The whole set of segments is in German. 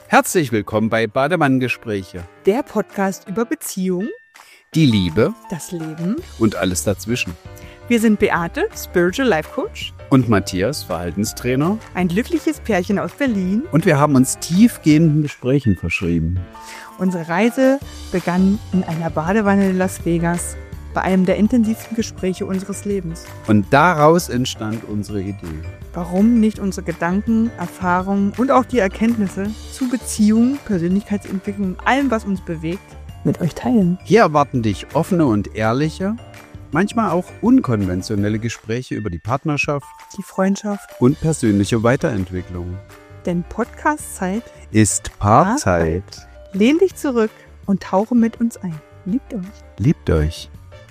Herzlich willkommen bei Bademann-Gespräche. Der Podcast über Beziehung, Die Liebe das Leben. und alles dazwischen. Wir sind Beate, Spiritual Life Coach, Und Matthias, Verhaltenstrainer. ein glückliches Pärchen aus Berlin. Und wir haben uns tiefgehenden Gesprächen verschrieben. Unsere Reise begann in einer Badewanne in Las Vegas, bei einem der intensivsten Gespräche unseres Lebens. Und daraus entstand unsere Idee. Warum nicht unsere Gedanken, Erfahrungen und auch die Erkenntnisse zu Beziehung, Persönlichkeitsentwicklung und allem, was uns bewegt, mit euch teilen? Hier erwarten dich offene und ehrliche, manchmal auch unkonventionelle Gespräche über die Partnerschaft Die Freundschaft, und persönliche Weiterentwicklung. denn Podcast-Zeit. Ist Paarzeit. Lehn dich zurück und tauche mit uns ein. Liebt euch. Liebt euch.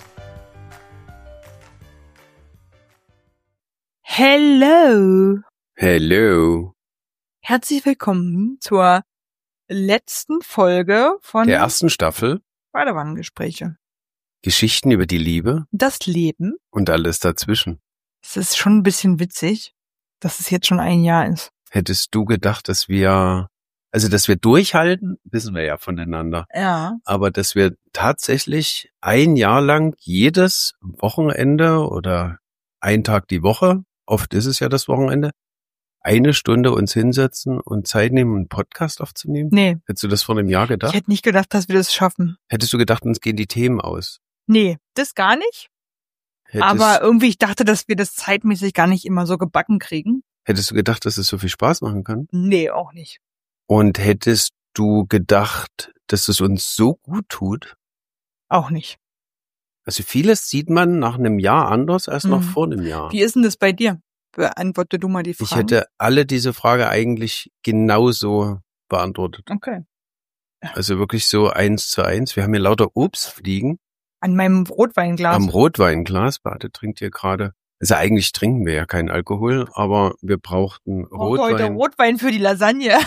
Hello! Hello. Herzlich willkommen zur letzten Folge von Der ersten Staffel. Badewannengespräche. Geschichten über die Liebe Das Leben. und alles dazwischen. Es ist schon ein bisschen witzig, dass es jetzt schon ein Jahr ist. Hättest du gedacht, dass wir durchhalten, wissen wir ja voneinander, Ja. aber dass wir tatsächlich ein Jahr lang jedes Wochenende oder einen Tag die Woche, oft ist es ja das Wochenende, eine Stunde uns hinsetzen und Zeit nehmen, einen Podcast aufzunehmen? Nee, Hättest du das vor einem Jahr ich gedacht? hätte nicht gedacht, dass wir das schaffen. Hättest du gedacht, uns gehen die Themen aus? Nee, das gar nicht. Aber irgendwie, ich dachte, dass wir das zeitmäßig gar nicht immer so gebacken kriegen. Hättest du gedacht, dass es so viel Spaß machen kann? Nee, auch nicht. Und hättest du gedacht, dass es uns so gut tut? Auch nicht. Also vieles sieht man nach einem Jahr anders als noch Mhm. vor einem Jahr. Wie ist denn das bei dir? Beantworte du mal die Frage. Ich hätte alle diese Frage eigentlich genauso beantwortet. Okay. Also wirklich so 1:1. Wir haben hier lauter Obst liegen An meinem Rotweinglas. am Rotweinglas. Beate trinkt hier gerade. Also eigentlich trinken wir ja keinen Alkohol, aber wir brauchten Braucht heute Rotwein. Rotwein für die Lasagne.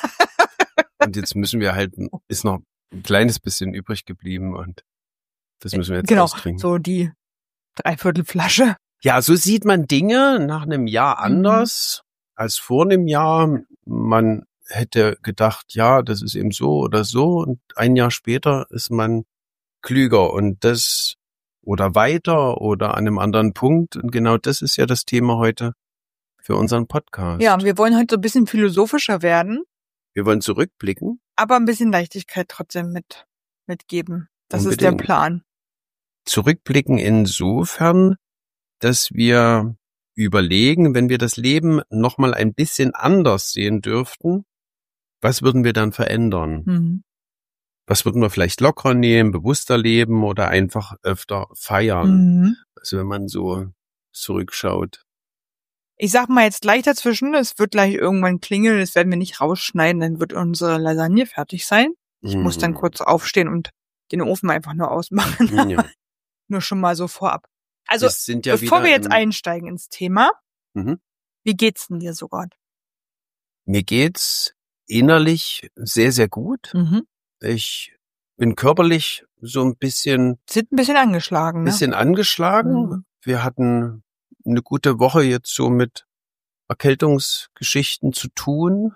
Und jetzt müssen wir halt, ist noch ein kleines bisschen übrig geblieben und das müssen wir jetzt Genau, austrinken. so die 3/4 Flasche. Ja, so sieht man Dinge nach einem Jahr anders als vor einem Jahr. Man hätte gedacht, ja, das ist eben so oder so. Und ein Jahr später ist man klüger und das oder weiter oder an einem anderen Punkt. Und genau das ist ja das Thema heute für unseren Podcast. Ja, wir wollen heute so ein bisschen philosophischer werden, Wir wollen zurückblicken. aber ein bisschen Leichtigkeit trotzdem mitgeben. Das ist der Unbedingt. Plan. Zurückblicken insofern, dass wir überlegen, wenn wir das Leben nochmal ein bisschen anders sehen dürften, was würden wir dann verändern? Mhm. Was würden wir vielleicht lockerer nehmen, bewusster leben oder einfach öfter feiern? Mhm. Also wenn man so zurückschaut. Ich sag mal jetzt gleich dazwischen, es wird gleich irgendwann klingeln, das werden wir nicht rausschneiden, dann wird unsere Lasagne fertig sein. Ich muss dann kurz aufstehen und den Ofen einfach nur ausmachen. Ja. Nur schon mal so vorab. Also, Wir sind ja bevor wieder wir jetzt im- einsteigen ins Thema, Mhm. wie geht's denn dir so gerade? Mir geht's innerlich sehr, sehr gut. Ich bin körperlich so ein bisschen Sind ein bisschen angeschlagen, ne? angeschlagen. Mhm. Wir hatten eine gute Woche jetzt so mit Erkältungsgeschichten zu tun.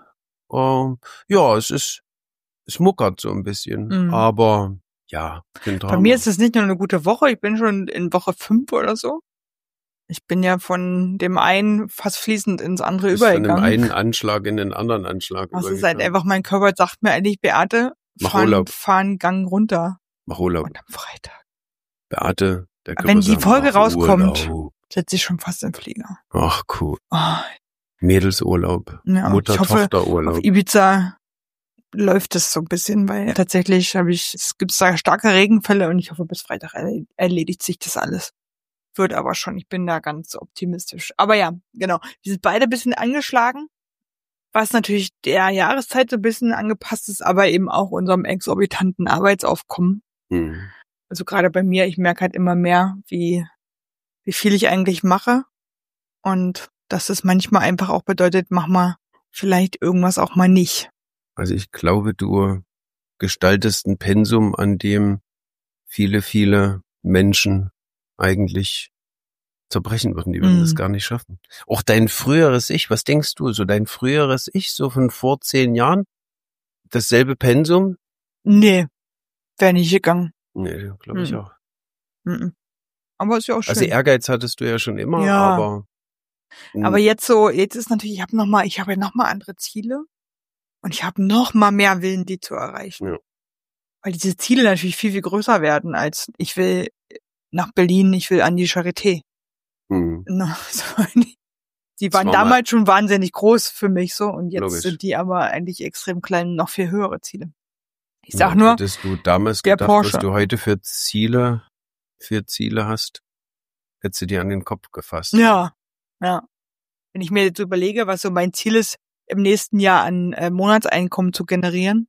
Ja, es muckert so ein bisschen. Mhm. Aber ja, bin Bei dran. mir ist es nicht nur eine gute Woche, ich bin schon in Woche 5 oder so. Ich bin ja von dem einen fast fließend ins andere Bist von dem übergegangen. einen Anschlag in den anderen Anschlag Das ist halt übergegangen. einfach, mein Körper sagt mir eigentlich, Beate, Mach Urlaub. fahr einen Gang runter. Mach Urlaub. Und am Freitag Beate, der Wenn die sagt, Folge mach rauskommt. Urlaub. sitze ich schon fast im Flieger. Ach cool. Oh, Mädelsurlaub. ja, ich hoffe, Mutter-Tochter-Urlaub. auf Ibiza läuft es so ein bisschen, weil tatsächlich es gibt da starke Regenfälle und ich hoffe, bis Freitag erledigt sich das alles. Wird aber schon, ich bin da ganz optimistisch. Aber ja, genau, wir sind beide ein bisschen angeschlagen, was natürlich der Jahreszeit so ein bisschen angepasst ist, aber eben auch unserem exorbitanten Arbeitsaufkommen. Hm. Also gerade bei mir, ich merke halt immer mehr, wie viel ich eigentlich mache und dass es manchmal einfach auch bedeutet, mach mal vielleicht irgendwas auch mal nicht. Also ich glaube, du gestaltest ein Pensum, an dem viele, viele Menschen eigentlich zerbrechen würden, die würden das gar nicht schaffen. Auch dein früheres Ich, was denkst du, so dein früheres Ich, so von vor 10 Jahren, dasselbe Pensum? Nee, wäre nicht gegangen. Nee, glaube ich auch. Aber ist ja auch schön. Also Ehrgeiz hattest du ja schon immer, Ja. aber jetzt ist natürlich, ich habe ja noch mal andere Ziele und ich habe noch mal mehr Willen, die zu erreichen. Ja. Weil diese Ziele natürlich viel, viel größer werden, als ich will nach Berlin, ich will an die Charité. Die waren damals schon wahnsinnig groß für mich so und jetzt sind die aber eigentlich extrem klein, noch viel höhere Ziele. Ich sag nur, hättest du damals der gedacht, Porsche. was du heute für Ziele hast, hättest du dir an den Kopf gefasst. Ja. Wenn ich mir jetzt überlege, was so mein Ziel ist, im nächsten Jahr an Monatseinkommen zu generieren.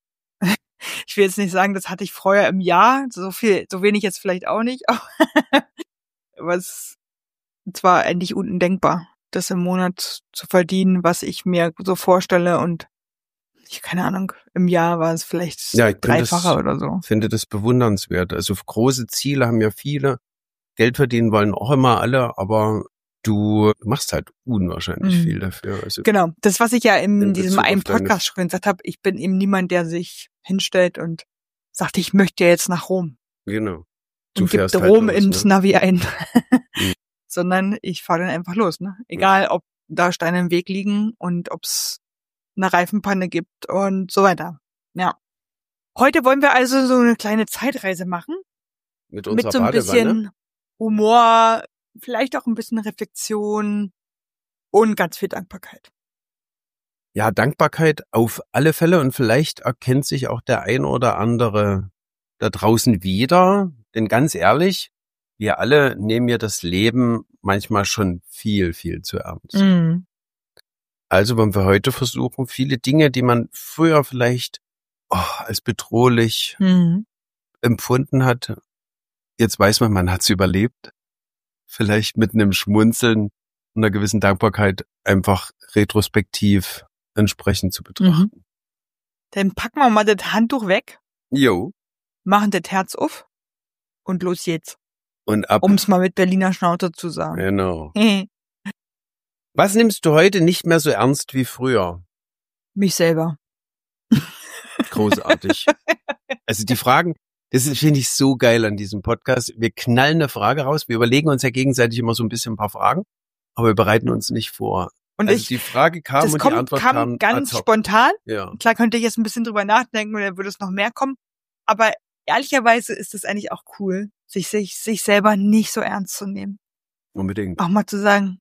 Ich will jetzt nicht sagen, das hatte ich vorher im Jahr, so wenig jetzt vielleicht auch nicht, aber es war eigentlich undenkbar, das im Monat zu verdienen, was ich mir so vorstelle und keine Ahnung, im Jahr war es vielleicht dreifacher oder so. Ich finde das bewundernswert. Also große Ziele haben ja viele, Geld verdienen wollen auch immer alle, aber du machst halt unwahrscheinlich viel dafür. Also genau, das, was ich ja in diesem einen Podcast schon gesagt habe, ich bin eben niemand, der sich hinstellt und sagt, ich möchte jetzt nach Rom. Genau. Du fährst gibt Rom halt los, ins Navi ein. Sondern ich fahre dann einfach los. Ne? Egal, ob da Steine im Weg liegen und ob es eine Reifenpanne gibt und so weiter. Ja. Heute wollen wir also so eine kleine Zeitreise machen. Mit unserer so ein bisschen Humor, vielleicht auch ein bisschen Reflexion und ganz viel Dankbarkeit. Ja, Dankbarkeit auf alle Fälle und vielleicht erkennt sich auch der ein oder andere da draußen wieder. Denn ganz ehrlich, wir alle nehmen ja das Leben manchmal schon viel, viel zu ernst. Also wollen wir heute versuchen, viele Dinge, die man früher vielleicht als bedrohlich empfunden hat, jetzt weiß man hat sie überlebt, vielleicht mit einem Schmunzeln und einer gewissen Dankbarkeit einfach retrospektiv entsprechend zu betrachten. Dann packen wir mal das Handtuch weg. Jo. Machen das Herz auf und los jetzt. Und ab. Um es mal mit Berliner Schnauze zu sagen. Genau. Was nimmst du heute nicht mehr so ernst wie früher? Mich selber. Großartig. Also die Fragen, das finde ich so geil an diesem Podcast. Wir knallen eine Frage raus. Wir überlegen uns ja gegenseitig immer so ein bisschen ein paar Fragen, aber wir bereiten uns nicht vor. Und also die Frage kam und die Antwort kam ganz spontan. Ja. Klar könnte ich jetzt ein bisschen drüber nachdenken und dann würde es noch mehr kommen. Aber ehrlicherweise ist es eigentlich auch cool, sich selber nicht so ernst zu nehmen. Unbedingt. Auch mal zu sagen,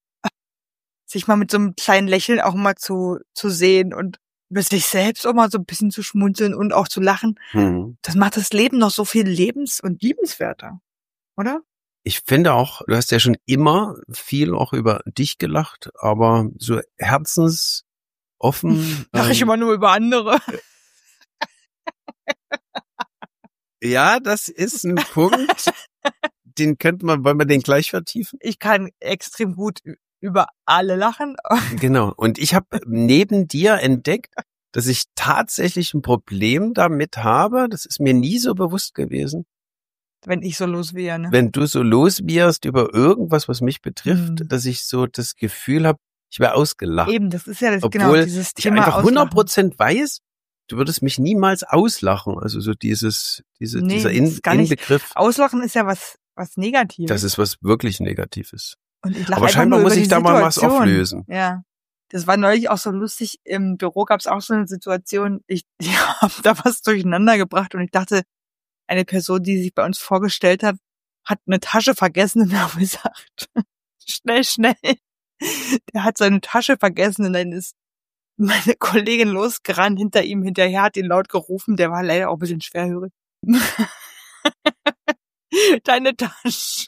sich mal mit so einem kleinen Lächeln auch mal zu sehen und über sich selbst auch mal so ein bisschen zu schmunzeln und auch zu lachen. Das macht das Leben noch so viel lebens- und liebenswerter, oder? Ich finde auch, du hast ja schon immer viel auch über dich gelacht, aber so herzensoffen. Lache ich immer nur über andere. Ja, das ist ein Punkt, wollen wir den gleich vertiefen? Ich kann extrem gut über alle lachen. Genau. Und ich habe neben dir entdeckt, dass ich tatsächlich ein Problem damit habe. Das ist mir nie so bewusst gewesen. Wenn ich so los wäre, ne? Wenn du so los wärst über irgendwas, was mich betrifft, dass ich so das Gefühl habe, ich wäre ausgelacht. Eben, das ist ja das, obwohl genau dieses Thema. Ich einfach 100% weiß, du würdest mich niemals auslachen. Also so dieser Inbegriff. Auslachen ist ja was Negatives. Das ist was wirklich Negatives. Und ich lache aber scheinbar muss ich da mal was Situation. auflösen. Ja. Das war neulich auch so lustig. Im Büro gab es auch so eine Situation. Die haben da was durcheinander gebracht und ich dachte, eine Person, die sich bei uns vorgestellt hat eine Tasche vergessen und haben gesagt, schnell. Der hat seine Tasche vergessen und dann ist meine Kollegin losgerannt hinter ihm hinterher, hat ihn laut gerufen. Der war leider auch ein bisschen schwerhörig. Deine Tasche.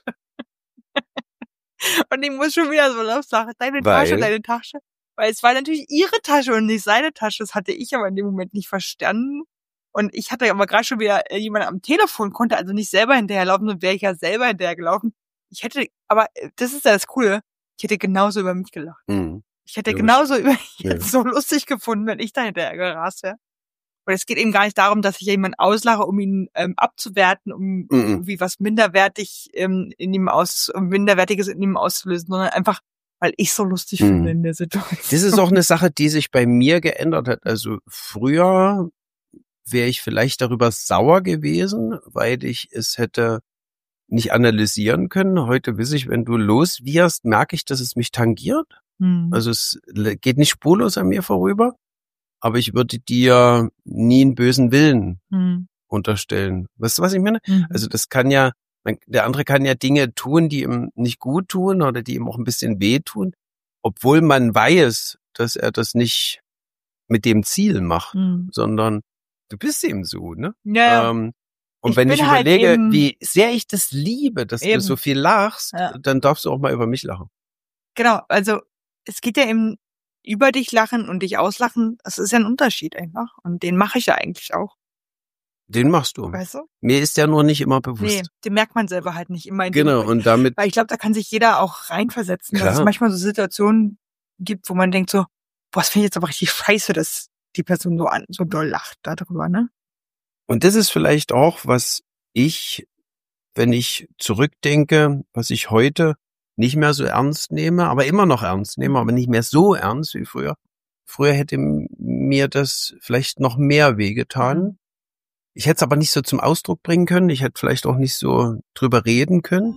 Und ich muss schon wieder so laut sagen, deine Tasche. Weil es war natürlich ihre Tasche und nicht seine Tasche. Das hatte ich aber in dem Moment nicht verstanden. Und ich hatte aber gerade schon wieder jemanden am Telefon, konnte also nicht selber hinterherlaufen, sonst wäre ich ja selber hinterhergelaufen. Aber das ist ja das Coole, ich hätte genauso über mich gelacht. Ich hätte genauso über jetzt so lustig gefunden, wenn ich da hinterher gerast wäre. Und es geht eben gar nicht darum, dass ich jemanden auslache, um ihn abzuwerten, um irgendwie was Minderwertiges in ihm auszulösen, sondern einfach, weil ich so lustig finde in der Situation. Das ist auch eine Sache, die sich bei mir geändert hat. Also früher wäre ich vielleicht darüber sauer gewesen, weil ich es hätte nicht analysieren können. Heute weiß ich, wenn du loswirst, merke ich, dass es mich tangiert. Also es geht nicht spurlos an mir vorüber, aber ich würde dir nie einen bösen Willen unterstellen. Weißt du, was ich meine? Also das kann ja, der andere kann ja Dinge tun, die ihm nicht gut tun oder die ihm auch ein bisschen wehtun, obwohl man weiß, dass er das nicht mit dem Ziel macht, sondern du bist eben so, ne? Ja. Und wenn ich überlege, halt wie sehr ich das liebe, dass du so viel lachst, dann darfst du auch mal über mich lachen. Genau, also es geht ja eben über dich lachen und dich auslachen, das ist ja ein Unterschied einfach. Und den mache ich ja eigentlich auch. Den machst du. Weißt du? Mir ist der nur nicht immer bewusst. Nee, den merkt man selber halt nicht immer. Genau, und damit... Weil ich glaube, da kann sich jeder auch reinversetzen, dass es manchmal so Situationen gibt, wo man denkt so, boah, das finde ich jetzt aber richtig scheiße, dass die Person so doll lacht darüber, ne? Und das ist vielleicht auch, was ich, wenn ich zurückdenke, was ich heute nicht mehr so ernst nehme, aber immer noch ernst nehme, aber nicht mehr so ernst wie früher. Früher hätte mir das vielleicht noch mehr wehgetan. Ich hätte es aber nicht so zum Ausdruck bringen können. Ich hätte vielleicht auch nicht so drüber reden können.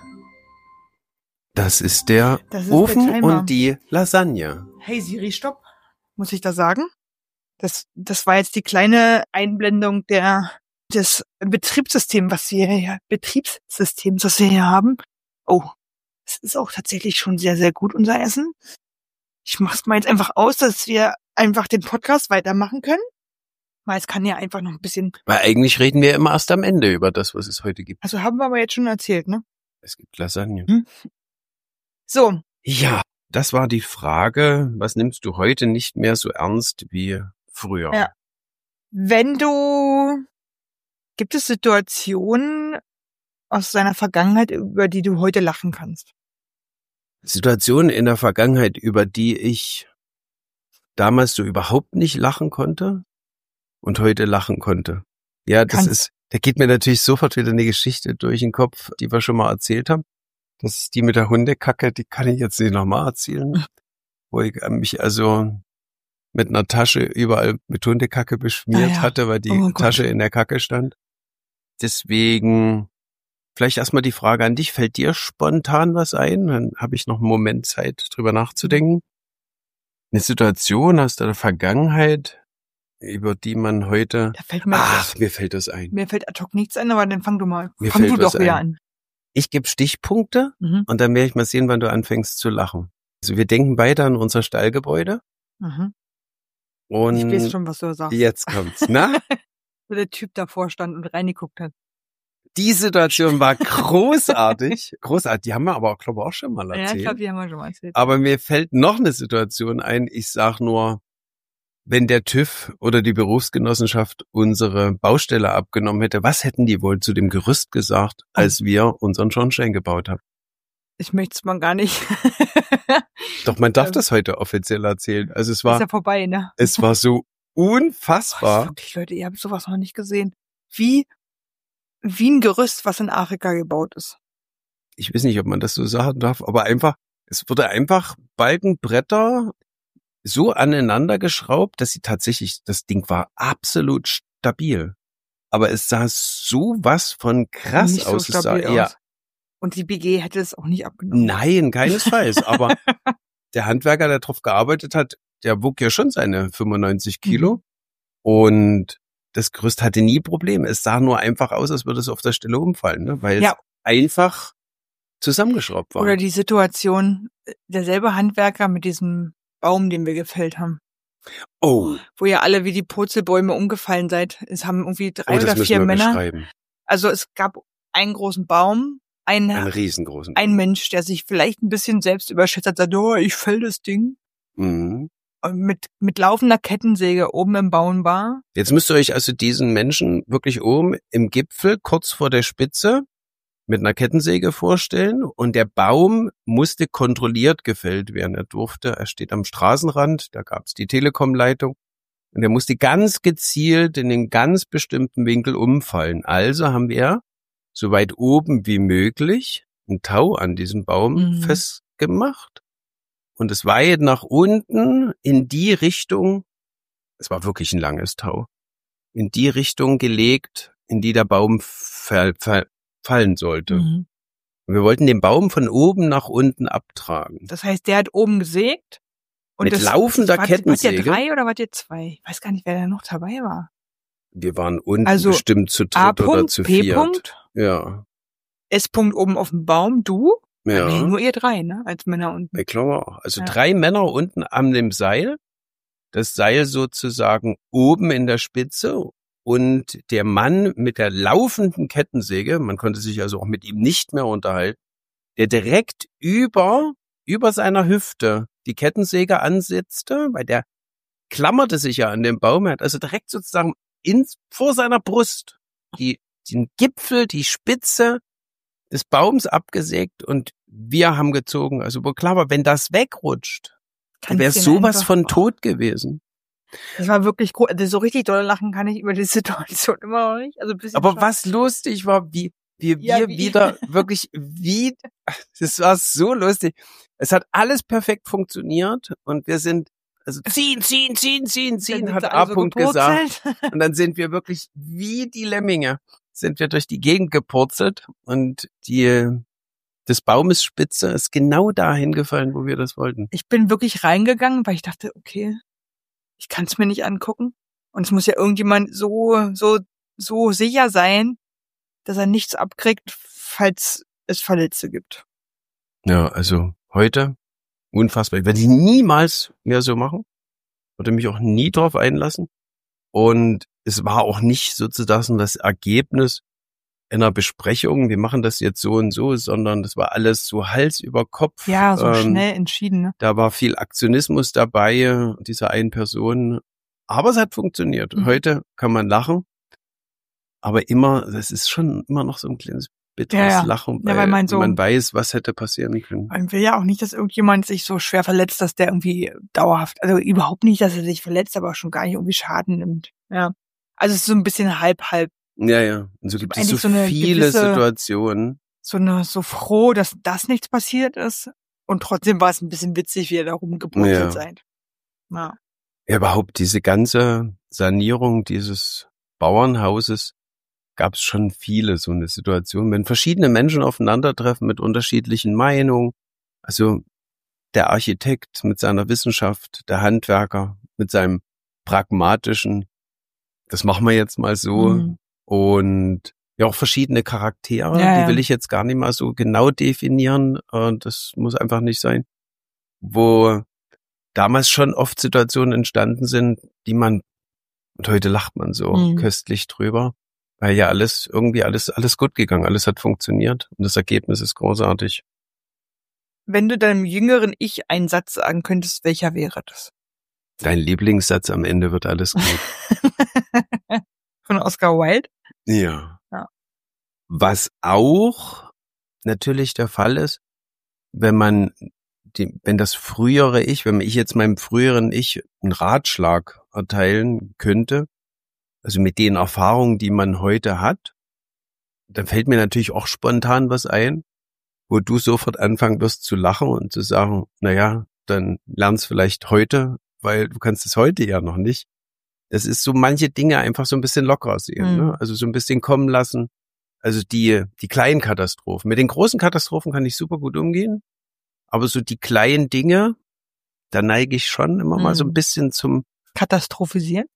Das ist der Ofen der und die Lasagne. Hey Siri, stopp. Muss ich da sagen? Das war jetzt die kleine Einblendung des Betriebssystems, was wir hier haben. Oh, es ist auch tatsächlich schon sehr, sehr gut, unser Essen. Ich mach's mal jetzt einfach aus, dass wir einfach den Podcast weitermachen können. Weil es kann ja einfach noch ein bisschen... Weil eigentlich reden wir immer erst am Ende über das, was es heute gibt. Also haben wir aber jetzt schon erzählt, ne? Es gibt Lasagne. So. Ja, das war die Frage, was nimmst du heute nicht mehr so ernst wie früher? Ja. Gibt es Situationen aus deiner Vergangenheit, über die du heute lachen kannst? Situationen in der Vergangenheit, über die ich damals so überhaupt nicht lachen konnte und heute lachen konnte. Ja, da geht mir natürlich sofort wieder eine Geschichte durch den Kopf, die wir schon mal erzählt haben. Das ist die mit der Hundekacke, die kann ich jetzt nicht nochmal erzählen. Wo ich mich also mit einer Tasche überall mit Hundekacke beschmiert hatte, weil die Tasche in der Kacke stand. Deswegen vielleicht erstmal die Frage an dich, fällt dir spontan was ein? Dann habe ich noch einen Moment Zeit, drüber nachzudenken. Eine Situation aus der Vergangenheit, über die man heute... mir fällt das ein. Mir fällt ad hoc nichts ein, aber dann fang du doch wieder an. Ich gebe Stichpunkte und dann werde ich mal sehen, wann du anfängst zu lachen. Also wir denken beide an unser Stallgebäude. Und ich weiß schon, was du sagst. Jetzt kommt's, ne? Wo der Typ davor stand und reingeguckt hat. Die Situation war großartig. Großartig, die haben wir aber, glaube ich, auch schon mal erzählt. Ja, ich glaube, die haben wir schon mal erzählt. Aber mir fällt noch eine Situation ein. Ich sag nur, wenn der TÜV oder die Berufsgenossenschaft unsere Baustelle abgenommen hätte, was hätten die wohl zu dem Gerüst gesagt, als wir unseren Schornstein gebaut haben? Ich möchte es mal gar nicht. Doch, man darf das heute offiziell erzählen. Also es war... Ist ja vorbei, ne? Es war so unfassbar. Wirklich, Leute, ihr habt sowas noch nicht gesehen. Wie ein Gerüst, was in Afrika gebaut ist. Ich weiß nicht, ob man das so sagen darf, aber es wurde einfach Balkenbretter so aneinander geschraubt, dass das Ding war absolut stabil. Aber es sah sowas von krass nicht aus. So stabil aus. Und die BG hätte es auch nicht abgenommen. Nein, keinesfalls. Aber der Handwerker, der drauf gearbeitet hat, der wog ja schon seine 95 Kilo. Und das Gerüst hatte nie Probleme. Es sah nur einfach aus, als würde es auf der Stelle umfallen, ne? Weil es einfach zusammengeschraubt war. Oder die Situation, derselbe Handwerker mit diesem Baum, den wir gefällt haben. Oh. Wo ihr alle wie die Purzelbäume umgefallen seid. Es haben irgendwie 3 oder 4 Männer. Also es gab einen großen Baum, einen riesengroßen. Ein Mensch, der sich vielleicht ein bisschen selbst überschätzt hat, sagt, oh, ich fäll das Ding. Und mit laufender Kettensäge oben im Baum war. Jetzt müsst ihr euch also diesen Menschen wirklich oben im Gipfel, kurz vor der Spitze, mit einer Kettensäge vorstellen. Und der Baum musste kontrolliert gefällt werden. Er steht am Straßenrand, da gab es die Telekom-Leitung. Und er musste ganz gezielt in den ganz bestimmten Winkel umfallen. Also haben wir so weit oben wie möglich ein Tau an diesem Baum festgemacht. und es weit nach unten in die Richtung, es war wirklich ein langes Tau, in die Richtung gelegt, in die der Baum fallen sollte. Mhm. Und wir wollten den Baum von oben nach unten abtragen. Das heißt, der hat oben gesägt. Und Mit laufender Kettensäge. Wart ihr 3 oder wart ihr 2? Ich weiß gar nicht, wer da noch dabei war. Wir waren unten Also, bestimmt zu A. dritt oder zu P. viert. Ja. S. oben auf dem Baum, du? Ja. Nee, nur ihr 3, ne? Als Männer unten. Ich glaube auch. Also Ja. 3 Männer unten an dem Seil. Das Seil sozusagen oben in der Spitze. Und der Mann mit der laufenden Kettensäge, man konnte sich also auch mit ihm nicht mehr unterhalten, der direkt über seiner Hüfte die Kettensäge ansetzte, weil der klammerte sich ja an den Baum, er hat also direkt sozusagen vor seiner Brust den Gipfel, die Spitze des Baums abgesägt und wir haben gezogen. Also wo klar war, wenn das wegrutscht, wäre sowas von tot gewesen. Das war wirklich cool. Also so richtig doll lachen kann ich über die Situation immer noch nicht. Also ein bisschen Aber schon. was lustig war, wie wieder wirklich, das war so lustig. Es hat alles perfekt funktioniert und wir sind, also ziehen, hat A. so gesagt. Und dann sind wir wirklich wie die Lemminge, sind wir durch die Gegend gepurzelt und des Baumes Spitze ist genau dahin gefallen, wo wir das wollten. Ich bin wirklich reingegangen, weil ich dachte, okay, ich kann es mir nicht angucken. Und es muss ja irgendjemand so sicher sein, dass er nichts abkriegt, falls es Verletzte gibt. Ja, also heute unfassbar. Ich werde ich niemals mehr so machen. Würde mich auch nie drauf einlassen. Und es war auch nicht sozusagen das Ergebnis einer Besprechung, wir machen das jetzt so und so, sondern das war alles so Hals über Kopf. Ja, so schnell entschieden. Ne? Da war viel Aktionismus dabei, dieser einen Person. Aber es hat funktioniert. Mhm. Heute kann man lachen. Aber das ist schon immer noch so ein kleines bitteres Lachen, weil man weiß, was hätte passieren können. Man will ja auch nicht, dass irgendjemand sich so schwer verletzt, dass der irgendwie dauerhaft, also überhaupt nicht, dass er sich verletzt, aber schon gar nicht irgendwie Schaden nimmt. Ja. Also es ist so ein bisschen halb. Ja. Und so gibt es so eine viele Situationen. So froh, dass das nichts passiert ist. Und trotzdem war es ein bisschen witzig, wie ihr da rumgepurzelt seid. Ja. Ja, überhaupt diese ganze Sanierung dieses Bauernhauses gab es schon viele so eine Situation, wenn verschiedene Menschen aufeinandertreffen mit unterschiedlichen Meinungen. Also der Architekt mit seiner Wissenschaft, der Handwerker mit seinem pragmatischen, das machen wir jetzt mal so. Und ja, auch verschiedene Charaktere, die will ich jetzt gar nicht mal so genau definieren. Das muss einfach nicht sein. Wo damals schon oft Situationen entstanden sind, und heute lacht man so köstlich drüber. Weil ja alles gut gegangen, alles hat funktioniert und das Ergebnis ist großartig. Wenn du deinem jüngeren Ich einen Satz sagen könntest, welcher wäre das? Dein Lieblingssatz, am Ende wird alles gut. Von Oscar Wilde? Ja. Was auch natürlich der Fall ist, wenn das frühere Ich, wenn ich jetzt meinem früheren Ich einen Ratschlag erteilen könnte, also mit den Erfahrungen, die man heute hat, dann fällt mir natürlich auch spontan was ein, wo du sofort anfangen wirst zu lachen und zu sagen, naja, dann lern's vielleicht heute, weil du kannst es heute ja noch nicht. Das ist so manche Dinge einfach so ein bisschen lockerer sehen, ne? Also so ein bisschen kommen lassen. Also die kleinen Katastrophen. Mit den großen Katastrophen kann ich super gut umgehen, aber so die kleinen Dinge, da neige ich schon immer mal so ein bisschen zum Katastrophisieren.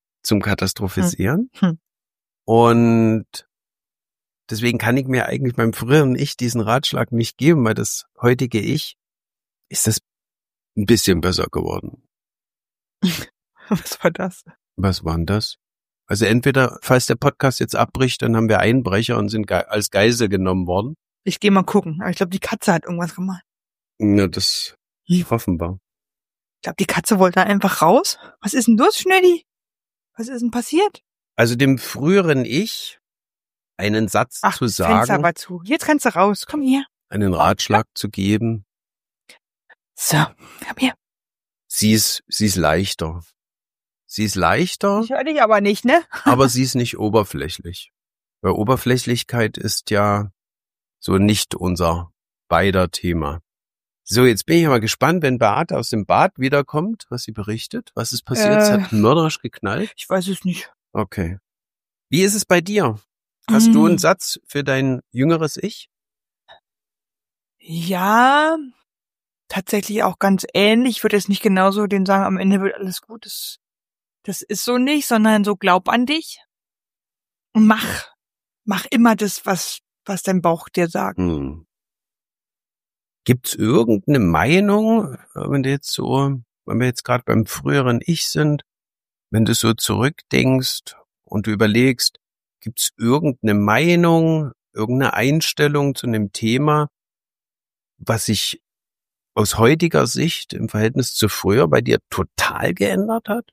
Und deswegen kann ich mir eigentlich meinem früheren Ich diesen Ratschlag nicht geben, weil das heutige Ich ist das ein bisschen besser geworden. Was war das? Was war denn das? Also entweder, falls der Podcast jetzt abbricht, dann haben wir Einbrecher und sind als Geisel genommen worden. Ich gehe mal gucken. Aber ich glaube, die Katze hat irgendwas gemacht. Ja, das offenbar. Ich glaube, die Katze wollte einfach raus. Was ist denn los, Schnelli? Was ist denn passiert? Also dem früheren Ich einen Satz zu sagen. Fenster war zu. Jetzt kannst du raus. Komm hier. Einen Ratschlag zu geben. So, komm hier. Sie ist leichter. Sie ist leichter. Ich höre dich aber nicht, ne? Aber sie ist nicht oberflächlich. Weil Oberflächlichkeit ist ja so nicht unser beider Thema. So, jetzt bin ich aber gespannt, wenn Beate aus dem Bad wiederkommt, was sie berichtet. Was ist passiert? Es hat mörderisch geknallt. Ich weiß es nicht. Okay. Wie ist es bei dir? Hast du einen Satz für dein jüngeres Ich? Ja, tatsächlich auch ganz ähnlich. Ich würde jetzt nicht genauso den sagen, am Ende wird alles gut. Das ist so nicht, sondern so glaub an dich und mach immer das, was dein Bauch dir sagt. Gibt's irgendeine Meinung, wenn wir jetzt gerade beim früheren Ich sind, wenn du so zurückdenkst und du überlegst, gibt's irgendeine Meinung, irgendeine Einstellung zu einem Thema, was sich aus heutiger Sicht im Verhältnis zu früher bei dir total geändert hat?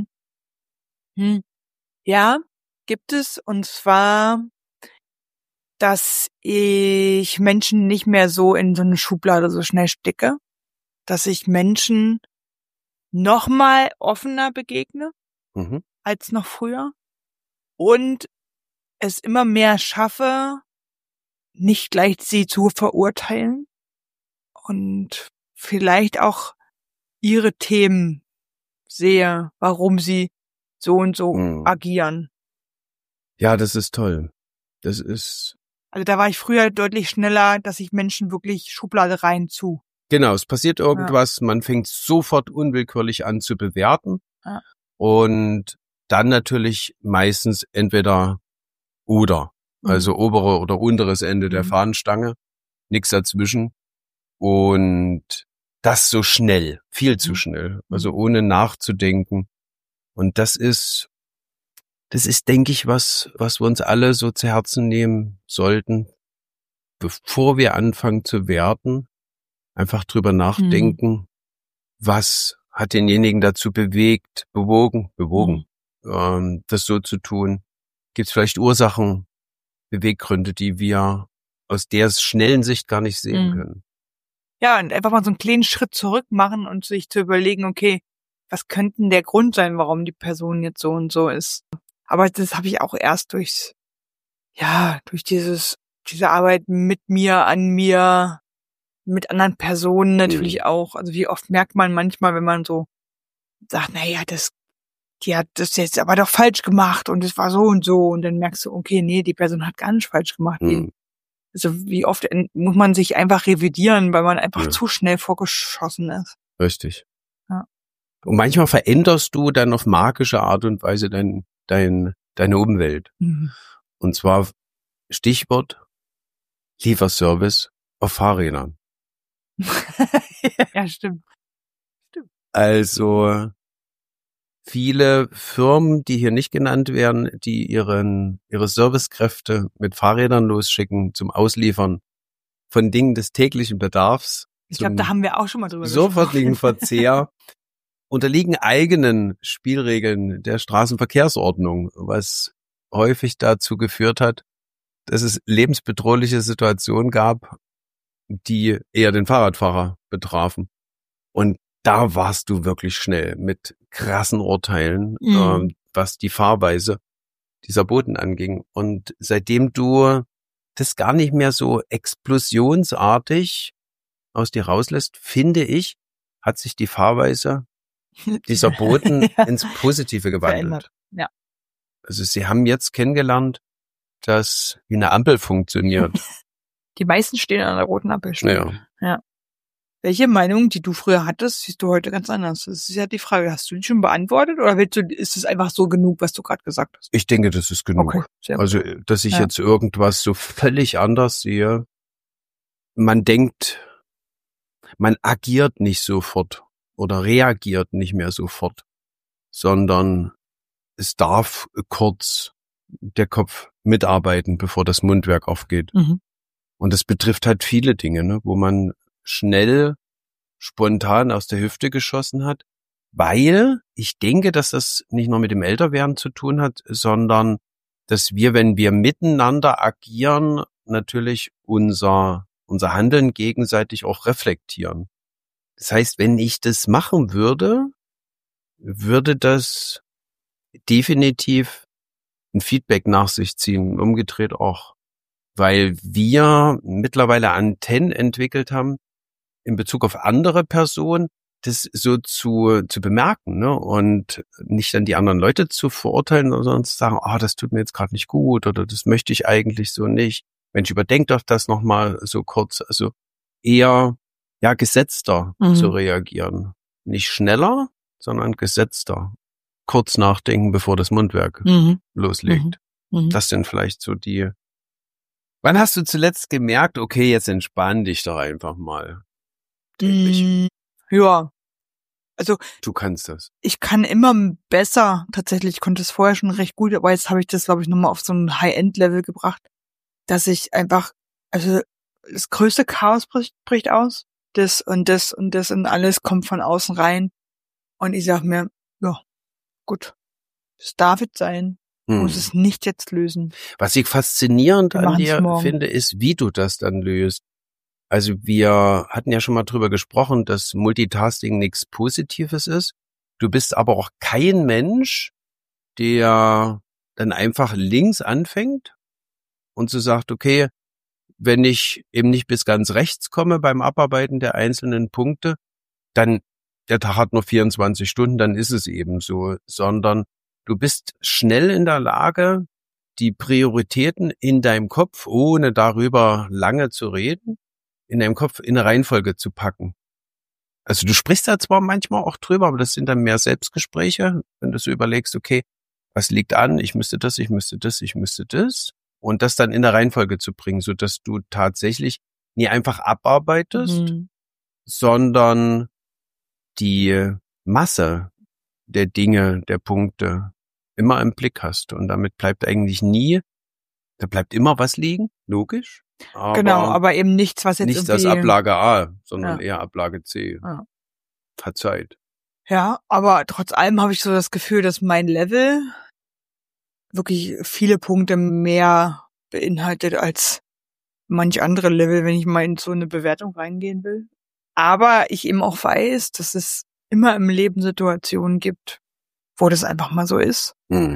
Ja, gibt es. Und zwar, dass ich Menschen nicht mehr so in so eine Schublade so schnell stecke, dass ich Menschen noch mal offener begegne als noch früher und es immer mehr schaffe, nicht gleich sie zu verurteilen und vielleicht auch ihre Themen sehe, warum sie so und so agieren. Ja, das ist toll. Das ist... Also da war ich früher deutlich schneller, dass ich Menschen wirklich Schublade rein zu. Genau, es passiert irgendwas, man fängt sofort unwillkürlich an zu bewerten und dann natürlich meistens entweder oder, also obere oder unteres Ende der Fahnenstange, nichts dazwischen und das so schnell, viel zu schnell, also ohne nachzudenken und das ist, denke ich, was wir uns alle so zu Herzen nehmen sollten, bevor wir anfangen zu werten, einfach drüber nachdenken, was hat denjenigen dazu bewogen, das so zu tun. Gibt es vielleicht Ursachen, Beweggründe, die wir aus der schnellen Sicht gar nicht sehen können? Ja, und einfach mal so einen kleinen Schritt zurück machen und sich zu überlegen, okay, was könnte denn der Grund sein, warum die Person jetzt so und so ist? Aber das habe ich auch erst durch diese Arbeit mit mir, an mir, mit anderen Personen natürlich auch. Also wie oft merkt man manchmal, wenn man so sagt, naja, die hat das jetzt aber doch falsch gemacht und es war so und so. Und dann merkst du, okay, nee, die Person hat gar nicht falsch gemacht. Also wie oft muss man sich einfach revidieren, weil man einfach zu schnell vorgeschossen ist. Richtig. Ja. Und manchmal veränderst du dann auf magische Art und Weise deine Umwelt. Und zwar Stichwort Lieferservice auf Fahrrädern. Ja, stimmt. Also viele Firmen, die hier nicht genannt werden, die ihre Servicekräfte mit Fahrrädern losschicken zum Ausliefern von Dingen des täglichen Bedarfs. Ich glaube, da haben wir auch schon mal drüber gesprochen. Sofortigen Verzehr unterliegen eigenen Spielregeln der Straßenverkehrsordnung, was häufig dazu geführt hat, dass es lebensbedrohliche Situationen gab, die eher den Fahrradfahrer betrafen. Und da warst du wirklich schnell mit krassen Urteilen, was die Fahrweise dieser Boten anging. Und seitdem du das gar nicht mehr so explosionsartig aus dir rauslässt, finde ich, hat sich die Fahrweise dieser Boten ins Positive gewandelt. Verändert. Ja. Also sie haben jetzt kennengelernt, dass wie eine Ampel funktioniert. Die meisten stehen an der roten Ampel. Ja. Welche Meinung, die du früher hattest, siehst du heute ganz anders? Das ist ja die Frage. Hast du die schon beantwortet oder ist es einfach so genug, was du gerade gesagt hast? Ich denke, das ist genug. Okay, sehr gut. Also, dass ich jetzt irgendwas so völlig anders sehe. Man denkt, man agiert nicht sofort oder reagiert nicht mehr sofort, sondern es darf kurz der Kopf mitarbeiten, bevor das Mundwerk aufgeht. Und das betrifft halt viele Dinge, ne, wo man schnell, spontan aus der Hüfte geschossen hat, weil ich denke, dass das nicht nur mit dem Älterwerden zu tun hat, sondern dass wir, wenn wir miteinander agieren, natürlich unser Handeln gegenseitig auch reflektieren. Das heißt, wenn ich das machen würde, würde das definitiv ein Feedback nach sich ziehen, umgedreht auch. Weil wir mittlerweile Antennen entwickelt haben, in Bezug auf andere Personen, das so zu bemerken, ne? Und nicht dann die anderen Leute zu verurteilen, sondern zu sagen, das tut mir jetzt gerade nicht gut oder das möchte ich eigentlich so nicht. Mensch, überdenk doch das nochmal so kurz. Also eher gesetzter zu reagieren. Nicht schneller, sondern gesetzter. Kurz nachdenken, bevor das Mundwerk loslegt. Das sind vielleicht so die. Wann hast du zuletzt gemerkt, okay, jetzt entspann dich doch einfach mal? Ja. Also. Du kannst das. Ich kann immer besser. Tatsächlich, ich konnte es vorher schon recht gut, aber jetzt habe ich das, glaube ich, nochmal auf so ein High-End-Level gebracht, dass ich einfach, also das größte Chaos bricht aus. Das und das und das und alles kommt von außen rein. Und ich sag mir, ja, gut, das darf jetzt sein. Muss es nicht jetzt lösen. Was ich faszinierend an dir finde, ist, wie du das dann löst. Also wir hatten ja schon mal drüber gesprochen, dass Multitasking nichts Positives ist. Du bist aber auch kein Mensch, der dann einfach links anfängt und so sagt, okay, wenn ich eben nicht bis ganz rechts komme beim Abarbeiten der einzelnen Punkte, dann der Tag hat nur 24 Stunden, dann ist es eben so, sondern du bist schnell in der Lage, die Prioritäten in deinem Kopf, ohne darüber lange zu reden, in deinem Kopf in eine Reihenfolge zu packen. Also du sprichst da zwar manchmal auch drüber, aber das sind dann mehr Selbstgespräche, wenn du so überlegst, okay, was liegt an? Ich müsste das. Und das dann in der Reihenfolge zu bringen, so dass du tatsächlich nie einfach abarbeitest, sondern die Masse der Dinge, der Punkte immer im Blick hast. Und damit bleibt eigentlich da bleibt immer was liegen, logisch. Aber eben nichts, was jetzt nicht irgendwie... das Ablage A, sondern eher Ablage C. Ja. Verzeiht. Ja, aber trotz allem habe ich so das Gefühl, dass mein Level wirklich viele Punkte mehr beinhaltet als manch andere Level, wenn ich mal in so eine Bewertung reingehen will. Aber ich eben auch weiß, dass es immer im Leben Situationen gibt, wo das einfach mal so ist.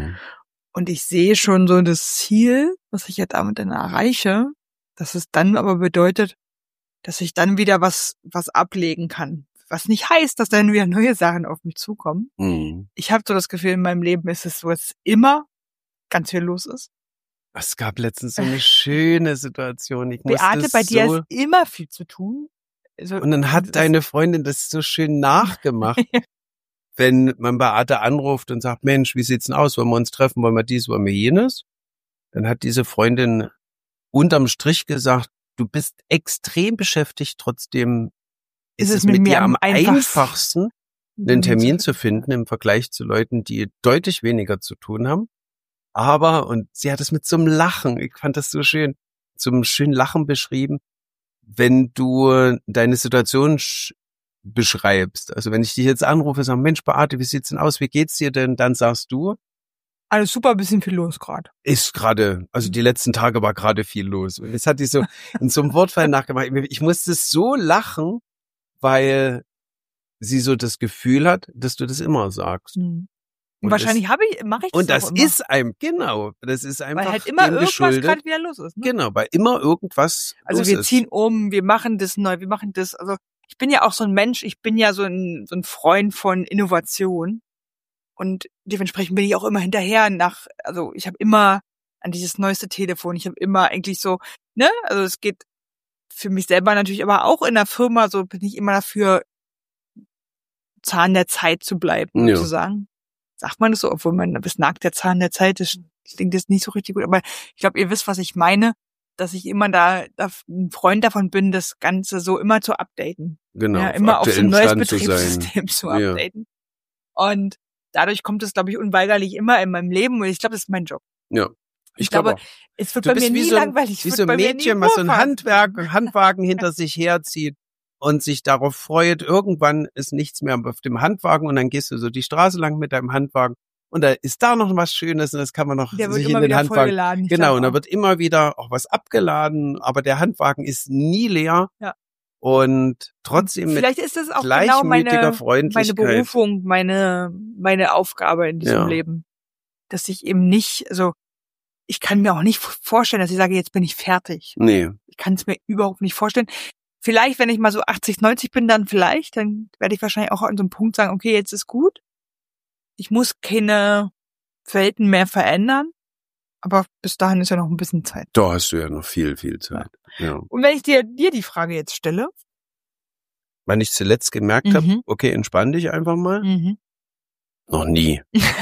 Und ich sehe schon so das Ziel, was ich ja damit dann erreiche, dass es dann aber bedeutet, dass ich dann wieder was ablegen kann. Was nicht heißt, dass dann wieder neue Sachen auf mich zukommen. Ich habe so das Gefühl, in meinem Leben ist es so, dass immer ganz viel los ist. Es gab letztens so eine schöne Situation. Beate, bei dir ist immer viel zu tun. Also, und dann hat deine Freundin das so schön nachgemacht. Wenn man Beate anruft und sagt, Mensch, wie sieht's denn aus? Wollen wir uns treffen? Wollen wir dies? Wollen wir jenes? Dann hat diese Freundin unterm Strich gesagt, du bist extrem beschäftigt, trotzdem ist es mit dir am einfachsten, einen Termin zu finden im Vergleich zu Leuten, die deutlich weniger zu tun haben. Und sie hat es mit so einem Lachen, ich fand das so schön, so einem schönen Lachen beschrieben, wenn du deine Situation beschreibst. Also wenn ich dich jetzt anrufe und sage, Mensch, Beate, wie sieht's denn aus? Wie geht's dir denn? Dann sagst du, alles super, bisschen viel los gerade. Ist gerade, also die letzten Tage war gerade viel los. Und jetzt hat die so in so einem Wortfall nachgemacht. Ich musste so lachen, weil sie so das Gefühl hat, dass du das immer sagst. Und wahrscheinlich mache ich das und das auch immer. Das ist einfach weil halt immer irgendwas gerade wieder los ist. Ne? Genau, weil immer irgendwas also los wir ist. ziehen um, wir machen das neu, wir machen das. Also ich bin ja auch so ein Mensch, ich bin ja so ein Freund von Innovation. Und dementsprechend bin ich auch immer hinterher also ich habe immer an dieses neueste Telefon, ich habe immer eigentlich so, ne, also es geht für mich selber natürlich, aber auch in der Firma so bin ich immer dafür, Zahn der Zeit zu bleiben, sozusagen. Sagt man das so, obwohl man bis nagt der Zahn der Zeit, das klingt jetzt nicht so richtig gut, aber ich glaube, ihr wisst, was ich meine, dass ich immer da ein Freund davon bin, das Ganze so immer zu updaten. Genau. Ja, immer auf so ein neues Betriebssystem zu updaten. Und dadurch kommt es, glaube ich, unweigerlich immer in meinem Leben und ich glaube, das ist mein Job. Ja. Ich glaube, es wird bei mir nie langweilig. Wie so ein Mädchen, was so ein Handwagen hinter sich herzieht und sich darauf freut, irgendwann ist nichts mehr auf dem Handwagen und dann gehst du so die Straße lang mit deinem Handwagen und da ist da noch was Schönes und das kann man noch sich in den Handwagen. Genau, und da wird immer wieder auch was abgeladen, aber der Handwagen ist nie leer. Ja. Und trotzdem vielleicht mit ist das auch gleichmütiger genau Freundlichkeit. Meine Berufung, meine Aufgabe in diesem Leben. Dass ich eben nicht, also ich kann mir auch nicht vorstellen, dass ich sage, jetzt bin ich fertig. Nee. Ich kann es mir überhaupt nicht vorstellen. vielleicht, wenn ich mal so 80, 90 bin, dann werde ich wahrscheinlich auch an so einem Punkt sagen, okay, jetzt ist gut. Ich muss keine Welten mehr verändern. Aber bis dahin ist ja noch ein bisschen Zeit. Da hast du ja noch viel, viel Zeit. Ja. Und wenn ich dir die Frage jetzt stelle. Wann ich zuletzt gemerkt habe, okay, entspann dich einfach mal. Noch nie.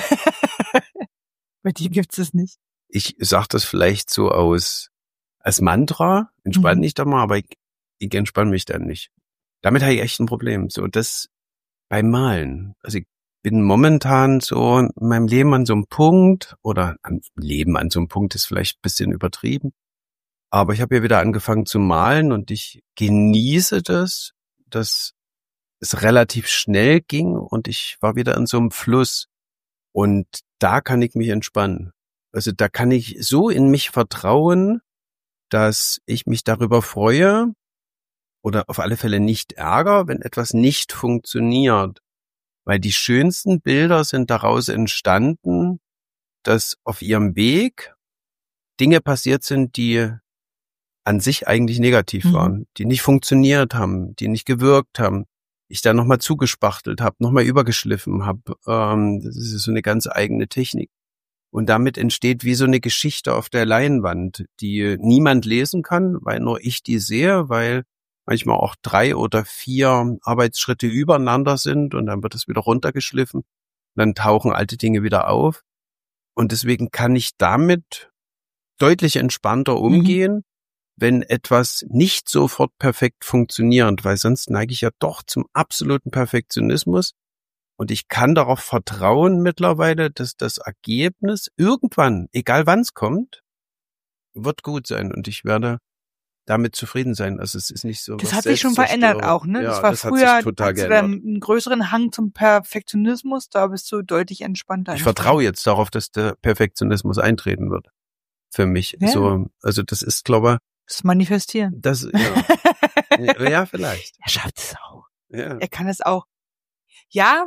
Bei dir gibt's es nicht. Ich sag das vielleicht so als Mantra, entspann dich da mal, aber ich entspanne mich dann nicht. Damit habe ich echt ein Problem. So, das beim Malen. Also ich bin momentan so in meinem Leben an so einem Punkt, oder am Leben an so einem Punkt ist vielleicht ein bisschen übertrieben, aber ich habe ja wieder angefangen zu malen und ich genieße das, dass es relativ schnell ging und ich war wieder in so einem Fluss und da kann ich mich entspannen. Also da kann ich so in mich vertrauen, dass ich mich darüber freue oder auf alle Fälle nicht ärgere, wenn etwas nicht funktioniert. Weil die schönsten Bilder sind daraus entstanden, dass auf ihrem Weg Dinge passiert sind, die an sich eigentlich negativ waren, die nicht funktioniert haben, die nicht gewirkt haben. Ich da nochmal zugespachtelt habe, nochmal übergeschliffen habe. Das ist so eine ganz eigene Technik. Und damit entsteht wie so eine Geschichte auf der Leinwand, die niemand lesen kann, weil nur ich die sehe, weil manchmal auch 3 oder 4 Arbeitsschritte übereinander sind und dann wird es wieder runtergeschliffen. Und dann tauchen alte Dinge wieder auf. Und deswegen kann ich damit deutlich entspannter umgehen, wenn etwas nicht sofort perfekt funktioniert, weil sonst neige ich ja doch zum absoluten Perfektionismus. Und ich kann darauf vertrauen mittlerweile, dass das Ergebnis irgendwann, egal wann es kommt, wird gut sein. Und ich werde damit zufrieden sein. Also es ist nicht so. Das hat sich schon verändert auch, ne? Ja, das war das früher, hat sich total hast du geändert. einen größeren Hang zum Perfektionismus, da bist du deutlich entspannter. Ich vertraue jetzt darauf, dass der Perfektionismus eintreten wird. Für mich. Ja. So, also das ist, glaube Das Manifestieren. ich, das, ja. Ja, vielleicht. Er schafft es auch. Ja. Er kann es auch. Ja,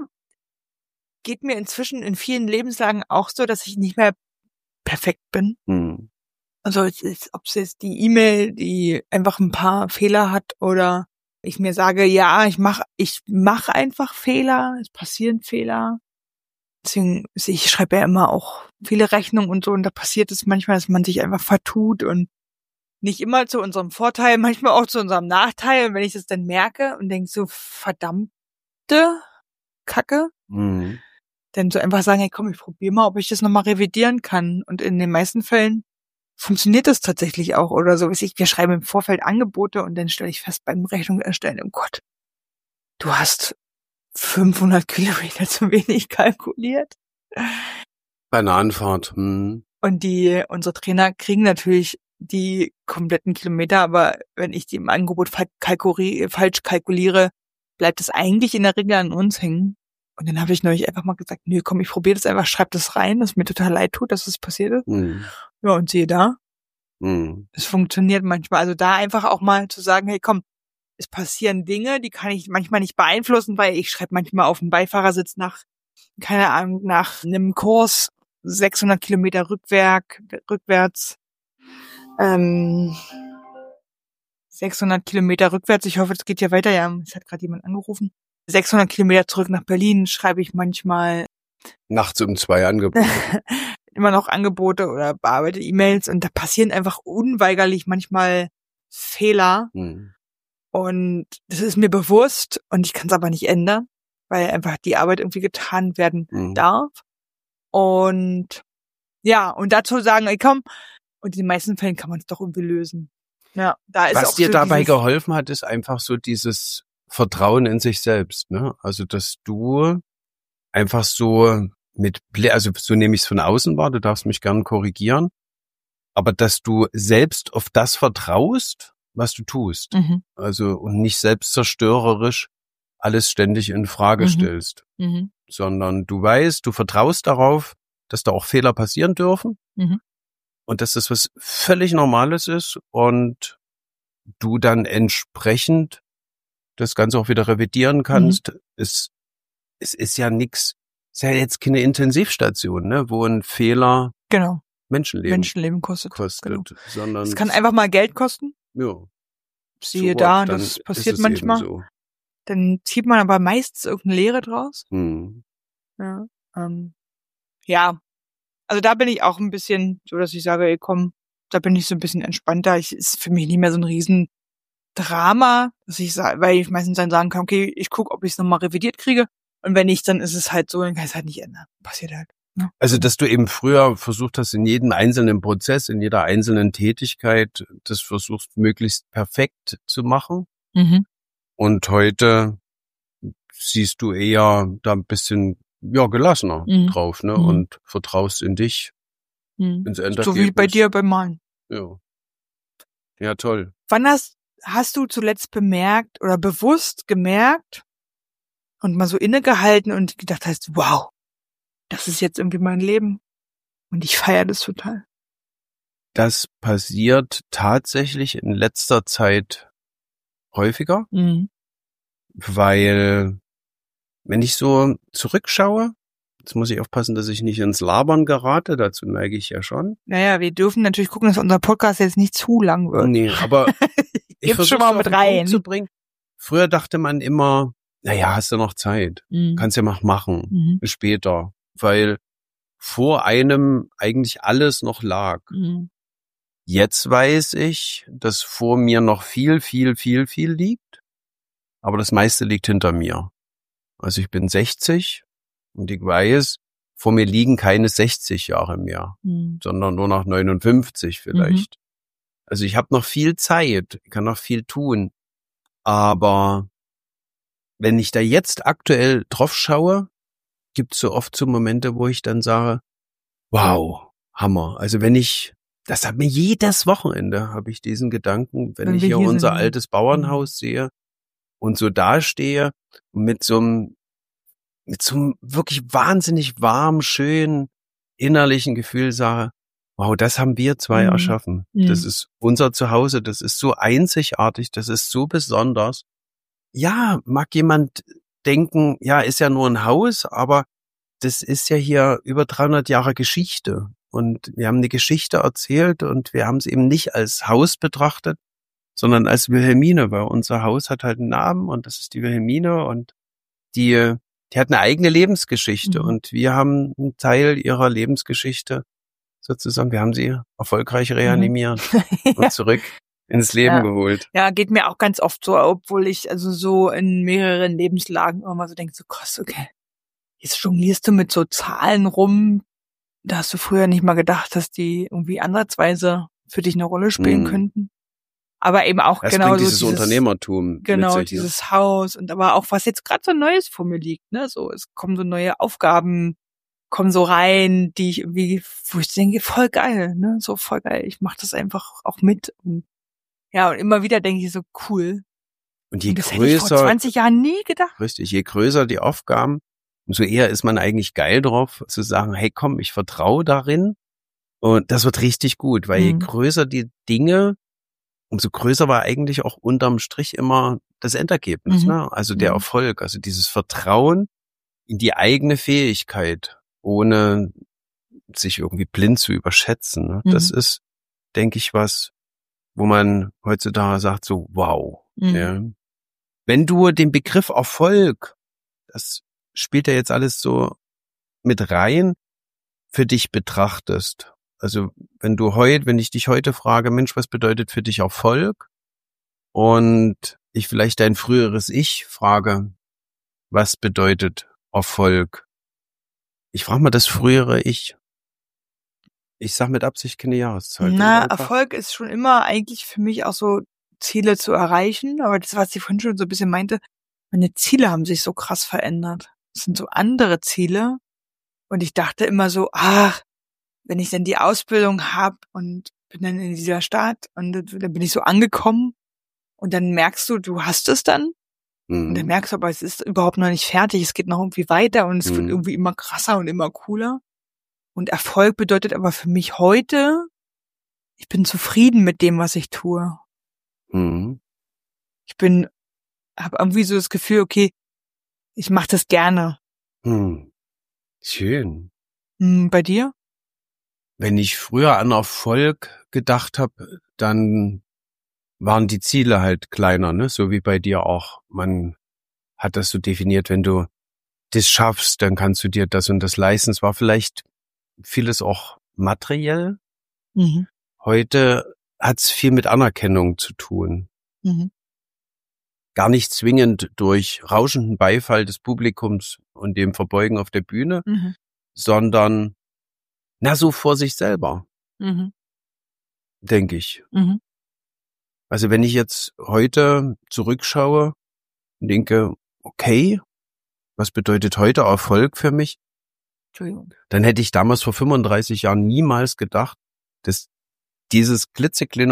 geht mir inzwischen in vielen Lebenslagen auch so, dass ich nicht mehr perfekt bin. Also ob es jetzt die E-Mail, die einfach ein paar Fehler hat, oder ich mir sage, ja, ich mach einfach Fehler, es passieren Fehler. Deswegen, ich schreibe ja immer auch viele Rechnungen und so, und da passiert es manchmal, dass man sich einfach vertut und nicht immer zu unserem Vorteil, manchmal auch zu unserem Nachteil. Und wenn ich das dann merke und denke so, verdammte Kacke, dann so einfach sagen, hey komm, ich probiere mal, ob ich das nochmal revidieren kann. Und in den meisten Fällen funktioniert das tatsächlich auch oder so. Wir schreiben im Vorfeld Angebote und dann stelle ich fest beim Rechnung erstellen, oh Gott, du hast 500 Kilometer zu wenig kalkuliert. Bei einer Anfahrt. Und unsere Trainer kriegen natürlich die kompletten Kilometer, aber wenn ich die im Angebot falsch kalkuliere, bleibt es eigentlich in der Regel an uns hängen. Und dann habe ich neulich einfach mal gesagt, nö, komm, ich probiere das einfach, schreib das rein, dass mir total leid tut, dass es passiert ist. Ja, und siehe da, es funktioniert manchmal. Also da einfach auch mal zu sagen, hey komm, es passieren Dinge, die kann ich manchmal nicht beeinflussen, weil ich schreibe manchmal auf dem Beifahrersitz nach einem Kurs 600 Kilometer rückwärts, 600 Kilometer rückwärts, ich hoffe, das geht ja weiter, ja, es hat gerade jemand angerufen. 600 Kilometer zurück nach Berlin schreibe ich manchmal nachts um 2 Angebote. Immer noch Angebote oder bearbeite E-Mails, und da passieren einfach unweigerlich manchmal Fehler. Und das ist mir bewusst und ich kann es aber nicht ändern, weil einfach die Arbeit irgendwie getan werden darf. Und ja, und dazu sagen, ey komm, und in den meisten Fällen kann man es doch irgendwie lösen. Ja, da ist was auch dir so dabei geholfen hat, ist einfach so dieses Vertrauen in sich selbst, ne? Also, dass du einfach so also so nehme ich es von außen wahr, du darfst mich gern korrigieren, aber dass du selbst auf das vertraust, was du tust. Also, und nicht selbstzerstörerisch alles ständig in Frage stellst, sondern du weißt, du vertraust darauf, dass da auch Fehler passieren dürfen und dass das was völlig Normales ist und du dann entsprechend das Ganze auch wieder revidieren kannst. Es ist ja nix, es ist ja jetzt keine Intensivstation, ne, wo ein Fehler Menschenleben kostet. Genau. sondern es kann einfach mal Geld kosten. Ja. siehe so, da, dann das ist passiert es manchmal. eben so. Dann zieht man aber meistens irgendeine Lehre draus. Ja, ja, also da bin ich auch ein bisschen so, dass ich sage, ey, komm, da bin ich so ein bisschen entspannter. Ist für mich nicht mehr so ein Riesendrama, dass ich sage, weil ich meistens dann sagen kann, okay, ich gucke, ob ich es nochmal revidiert kriege. Und wenn nicht, dann ist es halt so, dann kann ich es halt nicht ändern. Passiert halt. Ne? Also, dass du eben früher versucht hast, in jedem einzelnen Prozess, in jeder einzelnen Tätigkeit, das versuchst, möglichst perfekt zu machen. Mhm. Und heute siehst du eher da ein bisschen, ja, gelassener drauf, ne? Und vertraust in dich, ins Endergebnis. So wie bei dir beim Malen. Ja. Ja, toll. Wann hast du zuletzt bemerkt oder bewusst gemerkt und mal so innegehalten und gedacht hast, wow, das ist jetzt irgendwie mein Leben und ich feiere das total? Das passiert tatsächlich in letzter Zeit häufiger, weil wenn ich so zurückschaue, jetzt muss ich aufpassen, dass ich nicht ins Labern gerate, dazu neige ich ja schon. Naja, wir dürfen natürlich gucken, dass unser Podcast jetzt nicht zu lang wird. Nee, aber ich versuche schon mal mit rein zu bringen. Früher dachte man immer, naja, hast du noch Zeit, kannst ja mal machen, später, weil vor einem eigentlich alles noch lag. Jetzt weiß ich, dass vor mir noch viel liegt, aber das meiste liegt hinter mir. Also ich bin 60 und ich weiß, vor mir liegen keine 60 Jahre mehr, sondern nur noch 59 vielleicht. Also ich habe noch viel Zeit, ich kann noch viel tun, aber wenn ich da jetzt aktuell drauf schaue, gibt es so oft so Momente, wo ich dann sage, wow, Hammer. Also das hat mir jedes Wochenende, habe ich diesen Gedanken, wenn ich hier unser altes Bauernhaus sehe und so dastehe und mit so einem wirklich wahnsinnig warm, schön innerlichen Gefühl sage, wow, das haben wir zwei erschaffen. Das ist unser Zuhause, das ist so einzigartig, das ist so besonders. Ja, mag jemand denken, ja, ist ja nur ein Haus, aber das ist ja hier über 300 Jahre Geschichte. Und wir haben eine Geschichte erzählt und wir haben es eben nicht als Haus betrachtet, sondern als Wilhelmine, weil unser Haus hat halt einen Namen und das ist die Wilhelmine und die hat eine eigene Lebensgeschichte und wir haben einen Teil ihrer Lebensgeschichte sozusagen, wir haben sie erfolgreich reanimiert und zurück ins Leben geholt. Ja, geht mir auch ganz oft so, obwohl ich also so in mehreren Lebenslagen immer mal so denke, so krass, okay, jetzt jonglierst du mit so Zahlen rum, da hast du früher nicht mal gedacht, dass die irgendwie ansatzweise für dich eine Rolle spielen könnten. Aber eben auch das genau bringt so dieses Unternehmertum genau, mit sich, dieses Haus und aber auch, was jetzt gerade so Neues vor mir liegt, ne, so, es kommen so neue Aufgaben, kommen so rein, die ich irgendwie, wo ich denke, voll geil, ne, so voll geil, ich mach das einfach auch mit und ja, und immer wieder denke ich so, cool. Und je das größer, hätte ich vor 20 Jahren nie gedacht. Richtig, je größer die Aufgaben, umso eher ist man eigentlich geil drauf, zu sagen, hey komm, ich vertraue darin und das wird richtig gut, weil je größer die Dinge, umso größer war eigentlich auch unterm Strich immer das Endergebnis, ne? Also der Erfolg, also dieses Vertrauen in die eigene Fähigkeit, ohne sich irgendwie blind zu überschätzen. Ne? Das ist, denke ich, was, wo man heutzutage sagt, so wow. Ja. Wenn du den Begriff Erfolg, das spielt ja jetzt alles so mit rein, für dich betrachtest. Also wenn ich dich heute frage, Mensch, was bedeutet für dich Erfolg? Und ich vielleicht dein früheres Ich frage, was bedeutet Erfolg? Ich frage mal das frühere Ich. Ich sag mit Absicht keine Jahreszahl. Na, Erfolg ist schon immer eigentlich für mich auch so Ziele zu erreichen, aber das, was ich vorhin schon so ein bisschen meinte, meine Ziele haben sich so krass verändert. Das sind so andere Ziele und ich dachte immer so, ach, wenn ich dann die Ausbildung habe und bin dann in dieser Stadt und dann bin ich so angekommen und dann merkst du hast es dann und dann merkst du aber, es ist überhaupt noch nicht fertig, es geht noch irgendwie weiter und es wird irgendwie immer krasser und immer cooler. Und Erfolg bedeutet aber für mich heute, ich bin zufrieden mit dem, was ich tue. Ich habe irgendwie so das Gefühl, okay, ich mache das gerne. Schön. Bei dir? Wenn ich früher an Erfolg gedacht habe, dann waren die Ziele halt kleiner, ne? So wie bei dir auch. Man hat das so definiert, wenn du das schaffst, dann kannst du dir das und das leisten. Es war vielleicht vieles auch materiell. Mhm. Heute hat es viel mit Anerkennung zu tun. Mhm. Gar nicht zwingend durch rauschenden Beifall des Publikums und dem Verbeugen auf der Bühne, Mhm. sondern so vor sich selber, Mhm. denke ich. Mhm. Also wenn ich jetzt heute zurückschaue und denke, okay, was bedeutet heute Erfolg für mich? Entschuldigung. Dann hätte ich damals vor 35 Jahren niemals gedacht, dass dieses klitzekleine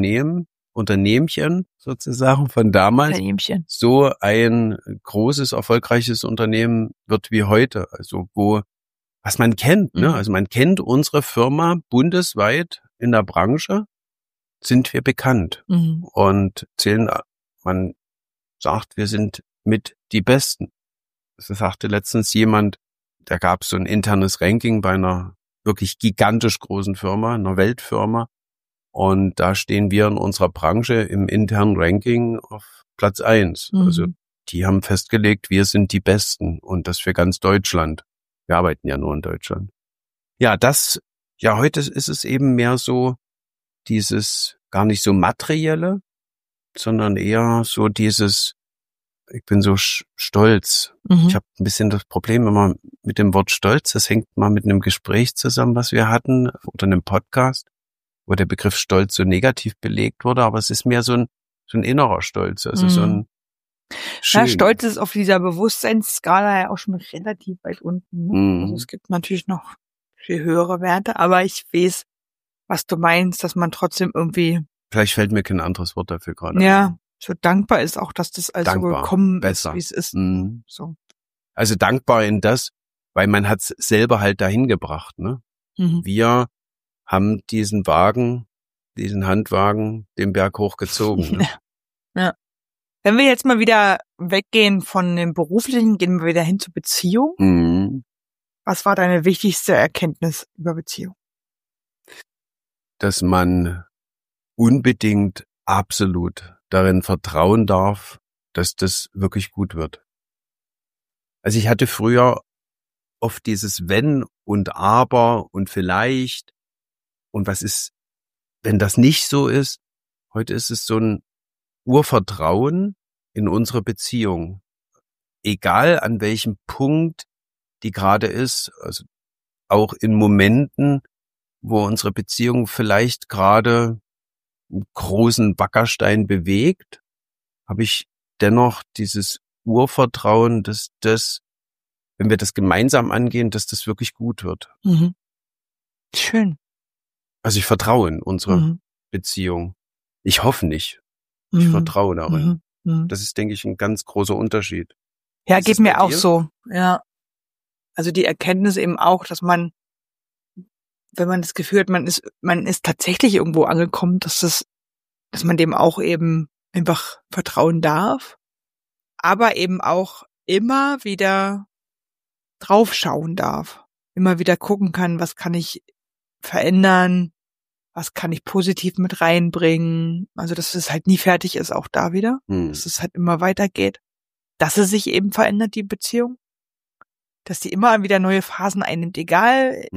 Unternehmchen sozusagen von damals Kaninchen. so ein großes, erfolgreiches Unternehmen wird wie heute. Also was man kennt, ne? Mhm. Also man kennt unsere Firma bundesweit in der Branche, sind wir bekannt Mhm. und man sagt, wir sind mit die Besten. Das sagte letztens jemand, da gab es so ein internes Ranking bei einer wirklich gigantisch großen Firma, einer Weltfirma. Und da stehen wir in unserer Branche im internen Ranking auf Platz 1. Mhm. Also die haben festgelegt, wir sind die Besten und das für ganz Deutschland. Wir arbeiten ja nur in Deutschland. Ja, heute ist es eben mehr so dieses gar nicht so materielle, sondern eher so dieses, ich bin so stolz. Mhm. Ich habe ein bisschen das Problem immer mit dem Wort Stolz. Das hängt mal mit einem Gespräch zusammen, was wir hatten, oder einem Podcast, wo der Begriff Stolz so negativ belegt wurde. Aber es ist mehr so ein innerer Stolz. Also so ein schön. Stolz ist auf dieser Bewusstseinsskala ja auch schon relativ weit unten. Ne? Mhm. Also es gibt natürlich noch viel höhere Werte, aber ich weiß, was du meinst, dass man trotzdem irgendwie Vielleicht fällt mir kein anderes Wort dafür gerade ein. so dankbar ist auch, dass das also Dankbar, gekommen besser. ist, wie es ist. Mhm. So. Also dankbar in das, weil man hat's selber halt dahin gebracht. Ne? Mhm. Wir haben diesen Handwagen, den Berg hochgezogen. Ne? Ja. Wenn wir jetzt mal wieder weggehen von dem Beruflichen, gehen wir wieder hin zur Beziehung. Mhm. Was war deine wichtigste Erkenntnis über Beziehung? Dass man unbedingt absolut darin vertrauen darf, dass das wirklich gut wird. Also ich hatte früher oft dieses Wenn und Aber und vielleicht und was ist, wenn das nicht so ist. Heute ist es so ein Urvertrauen in unsere Beziehung. Egal an welchem Punkt die gerade ist, also auch in Momenten, wo unsere Beziehung vielleicht gerade einen großen Wackerstein bewegt, habe ich dennoch dieses Urvertrauen, dass das, wenn wir das gemeinsam angehen, dass das wirklich gut wird. Mhm. Schön. Also ich vertraue in unsere Beziehung. Ich hoffe nicht. Ich vertraue darin. Das ist, denke ich, ein ganz großer Unterschied. Ja, Ist geht es bei mir auch dir? so. Ja. Also die Erkenntnis eben auch, dass man, wenn man das Gefühl hat, man ist tatsächlich irgendwo angekommen, dass man dem auch eben einfach vertrauen darf, aber eben auch immer wieder draufschauen darf. Immer wieder gucken kann, was kann ich verändern, was kann ich positiv mit reinbringen. Also, dass es halt nie fertig ist, auch da wieder. Dass es halt immer weitergeht. Dass es sich eben verändert, die Beziehung. Dass die immer wieder neue Phasen einnimmt, egal,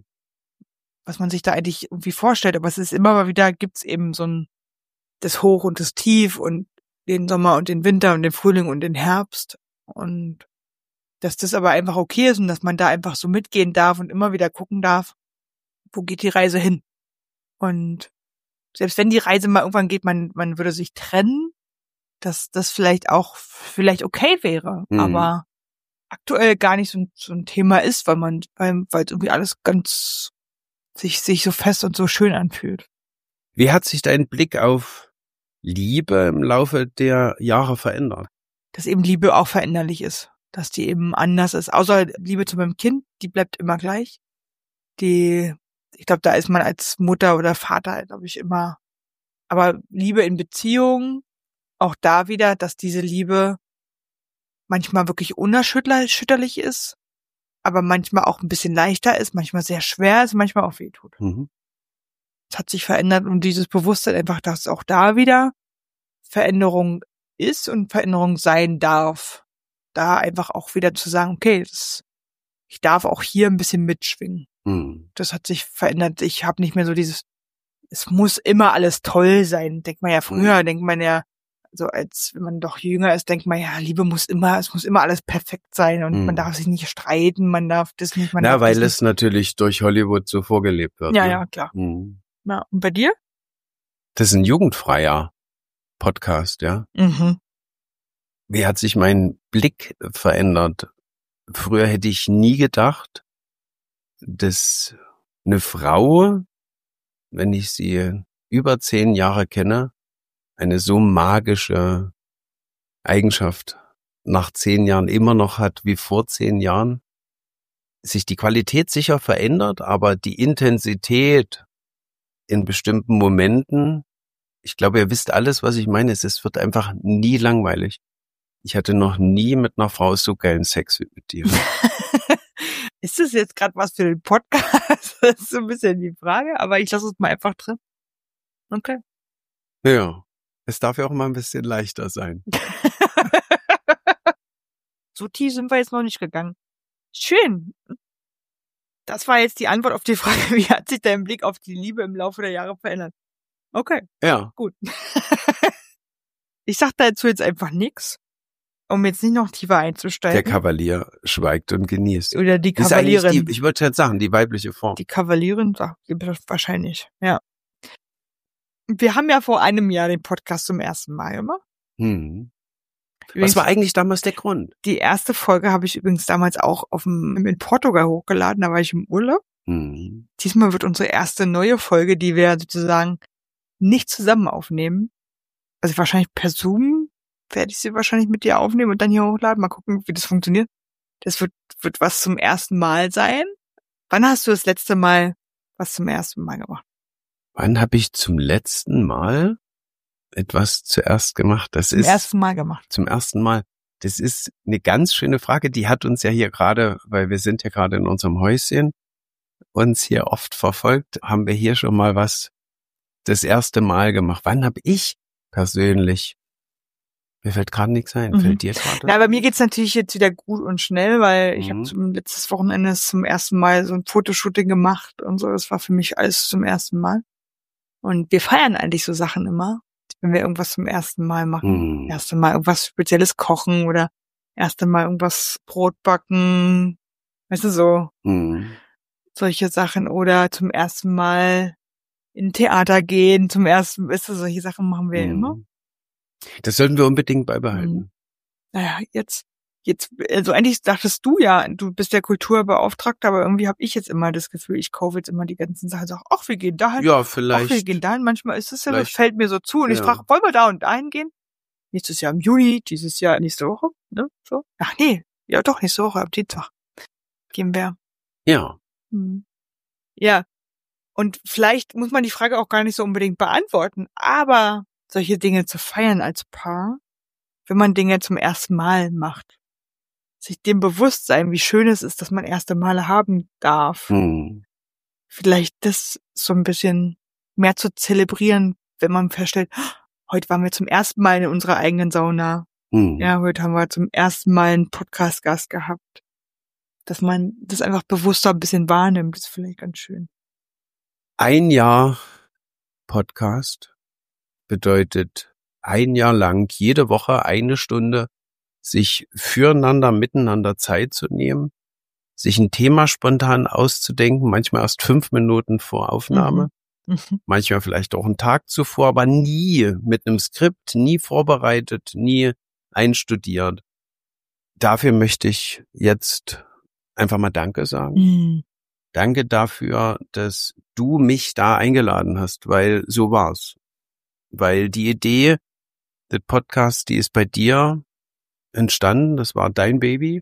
was man sich da eigentlich irgendwie vorstellt. Aber es ist immer mal wieder, gibt's eben so das Hoch und das Tief und den Sommer und den Winter und den Frühling und den Herbst. Und dass das aber einfach okay ist und dass man da einfach so mitgehen darf und immer wieder gucken darf, wo geht die Reise hin? Und selbst wenn die Reise mal irgendwann geht, man würde sich trennen, dass das vielleicht okay wäre, aber aktuell gar nicht so ein Thema ist, weil es irgendwie alles ganz sich so fest und so schön anfühlt. Wie hat sich dein Blick auf Liebe im Laufe der Jahre verändert? Dass eben Liebe auch veränderlich ist, dass die eben anders ist. Außer Liebe zu meinem Kind, die bleibt immer gleich. Ich glaube, da ist man als Mutter oder Vater, glaube ich, immer. Aber Liebe in Beziehungen, auch da wieder, dass diese Liebe manchmal wirklich unerschütterlich ist, aber manchmal auch ein bisschen leichter ist, manchmal sehr schwer ist, manchmal auch wehtut. Es hat sich verändert und dieses Bewusstsein einfach, dass auch da wieder Veränderung ist und Veränderung sein darf. Da einfach auch wieder zu sagen, okay, ich darf auch hier ein bisschen mitschwingen. Das hat sich verändert. Ich habe nicht mehr so dieses, es muss immer alles toll sein. Denkt man ja früher, denkt man ja, so als wenn man doch jünger ist, denkt man ja, Liebe es muss immer alles perfekt sein und man darf sich nicht streiten, man darf das nicht, man darf weil das es natürlich durch Hollywood so vorgelebt wird. Ja, ne? ja, klar. Ja, und bei dir? Das ist ein jugendfreier Podcast, ja. Wie hat sich mein Blick verändert? Früher hätte ich nie gedacht, dass eine Frau, wenn ich sie über 10 Jahre kenne, eine so magische Eigenschaft nach 10 Jahren immer noch hat wie vor 10 Jahren. Sich die Qualität sicher verändert, aber die Intensität in bestimmten Momenten, ich glaube, ihr wisst alles, was ich meine. Es wird einfach nie langweilig. Ich hatte noch nie mit einer Frau so geilen Sex wie mit dir. Ist das jetzt gerade was für den Podcast? Das ist so ein bisschen die Frage, aber ich lasse es mal einfach drin. Okay. Ja, es darf ja auch mal ein bisschen leichter sein. So tief sind wir jetzt noch nicht gegangen. Schön. Das war jetzt die Antwort auf die Frage, wie hat sich dein Blick auf die Liebe im Laufe der Jahre verändert? Okay. Ja. Gut. Ich sag dazu jetzt einfach nichts, um jetzt nicht noch tiefer einzusteigen. Der Kavalier schweigt und genießt. Oder die Das ist eigentlich Kavalierin. ich wollte jetzt sagen, die weibliche Form. Die Kavalierin, sagt wahrscheinlich, ja. Wir haben ja vor einem Jahr den Podcast zum ersten Mal gemacht. Was war eigentlich damals der Grund? Die erste Folge habe ich übrigens damals auch in Portugal hochgeladen, da war ich im Urlaub. Diesmal wird unsere erste neue Folge, die wir sozusagen nicht zusammen aufnehmen. Also wahrscheinlich per Zoom werde ich sie wahrscheinlich mit dir aufnehmen und dann hier hochladen. Mal gucken, wie das funktioniert. Das wird was zum ersten Mal sein. Wann hast du das letzte Mal was zum ersten Mal gemacht? Wann habe ich zum letzten Mal etwas zuerst gemacht? Zum ersten Mal gemacht. Zum ersten Mal. Das ist eine ganz schöne Frage. Die hat uns ja hier gerade, weil wir sind ja gerade in unserem Häuschen, uns hier oft verfolgt, haben wir hier schon mal was das erste Mal gemacht. Wann habe ich persönlich? Mir fällt gerade nichts ein. Fällt dir gerade? Ja, bei mir geht's natürlich jetzt wieder gut und schnell, weil ich habe letztes Wochenende zum ersten Mal so ein Fotoshooting gemacht und so. Das war für mich alles zum ersten Mal. Und wir feiern eigentlich so Sachen immer, wenn wir irgendwas zum ersten Mal machen. Erste Mal irgendwas Spezielles kochen oder erste Mal irgendwas Brot backen. Weißt du, so solche Sachen. Oder zum ersten Mal in Theater gehen. Weißt du, solche Sachen machen wir immer. Das sollten wir unbedingt beibehalten. Naja, jetzt, also eigentlich dachtest du ja, du bist der Kulturbeauftragte, aber irgendwie habe ich jetzt immer das Gefühl, ich kaufe jetzt immer die ganzen Sachen, sag, ach, wir gehen dahin. Ja, vielleicht. Ach, wir gehen dahin. Manchmal ist es ja, das fällt mir so zu und ich frage, wollen wir da und dahin gehen? Nächstes Jahr im Juni, dieses Jahr nächste Woche, ne? So. Ach nee, ja doch, nächste Woche am Dienstag gehen wir. Ja. Ja. Und vielleicht muss man die Frage auch gar nicht so unbedingt beantworten, aber solche Dinge zu feiern als Paar, wenn man Dinge zum ersten Mal macht, sich dem bewusst sein, wie schön es ist, dass man erste Male haben darf. Vielleicht das so ein bisschen mehr zu zelebrieren, wenn man feststellt, heute waren wir zum ersten Mal in unserer eigenen Sauna. Ja, heute haben wir zum ersten Mal einen Podcast-Gast gehabt. Dass man das einfach bewusster ein bisschen wahrnimmt, ist vielleicht ganz schön. 1 Jahr Podcast bedeutet 1 Jahr lang jede Woche 1 Stunde sich füreinander, miteinander Zeit zu nehmen, sich ein Thema spontan auszudenken, manchmal erst 5 Minuten vor Aufnahme, manchmal vielleicht auch einen Tag zuvor, aber nie mit einem Skript, nie vorbereitet, nie einstudiert. Dafür möchte ich jetzt einfach mal Danke sagen. Danke dafür, dass du mich da eingeladen hast, weil so war's. Weil die Idee des Podcasts, die ist bei dir entstanden, das war dein Baby.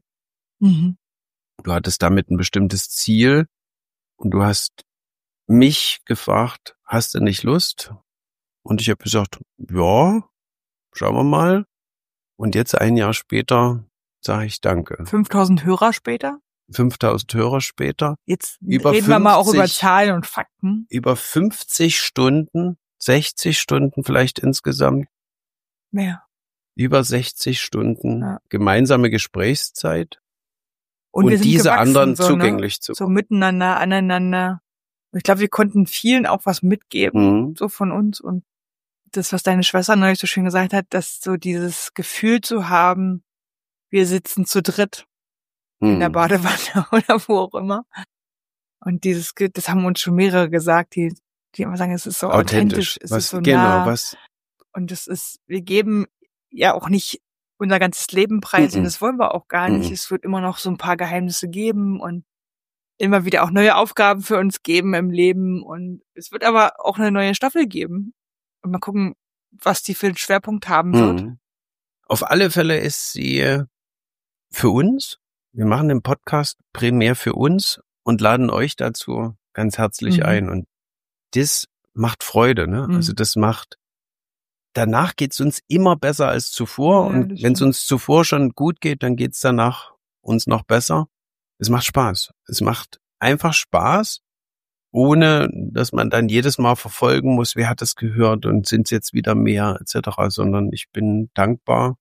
Du hattest damit ein bestimmtes Ziel und du hast mich gefragt, hast du nicht Lust? Und ich habe gesagt, ja, schauen wir mal. Und jetzt 1 Jahr später sage ich Danke. 5000 Hörer später? 5000 Hörer später. Jetzt reden wir mal auch über Zahlen und Fakten. Über 50 Stunden, 60 Stunden vielleicht insgesamt Mehr. Über 60 Stunden gemeinsame Gesprächszeit Und wir sind diese gewachsen, anderen so, zugänglich zu so machen. miteinander, aneinander. Und ich glaube, wir konnten vielen auch was mitgeben, so von uns. Und das, was deine Schwester neulich so schön gesagt hat, dass so dieses Gefühl zu haben, wir sitzen zu dritt in der Badewanne oder wo auch immer. Und das haben uns schon mehrere gesagt, die immer sagen, es ist so authentisch, es ist so nah. Und wir geben ja auch nicht unser ganzes Leben preis und das wollen wir auch gar nicht. Es wird immer noch so ein paar Geheimnisse geben und immer wieder auch neue Aufgaben für uns geben im Leben und es wird aber auch eine neue Staffel geben. Und mal gucken, was die für einen Schwerpunkt haben wird. Auf alle Fälle ist sie für uns. Wir machen den Podcast primär für uns und laden euch dazu ganz herzlich ein. Und das macht Freude, ne? Also danach geht's uns immer besser als zuvor. Ja, und wenn es uns zuvor schon gut geht, dann geht's danach uns noch besser. Es macht Spaß. Es macht einfach Spaß, ohne dass man dann jedes Mal verfolgen muss, wer hat das gehört und sind es jetzt wieder mehr etc., sondern ich bin dankbar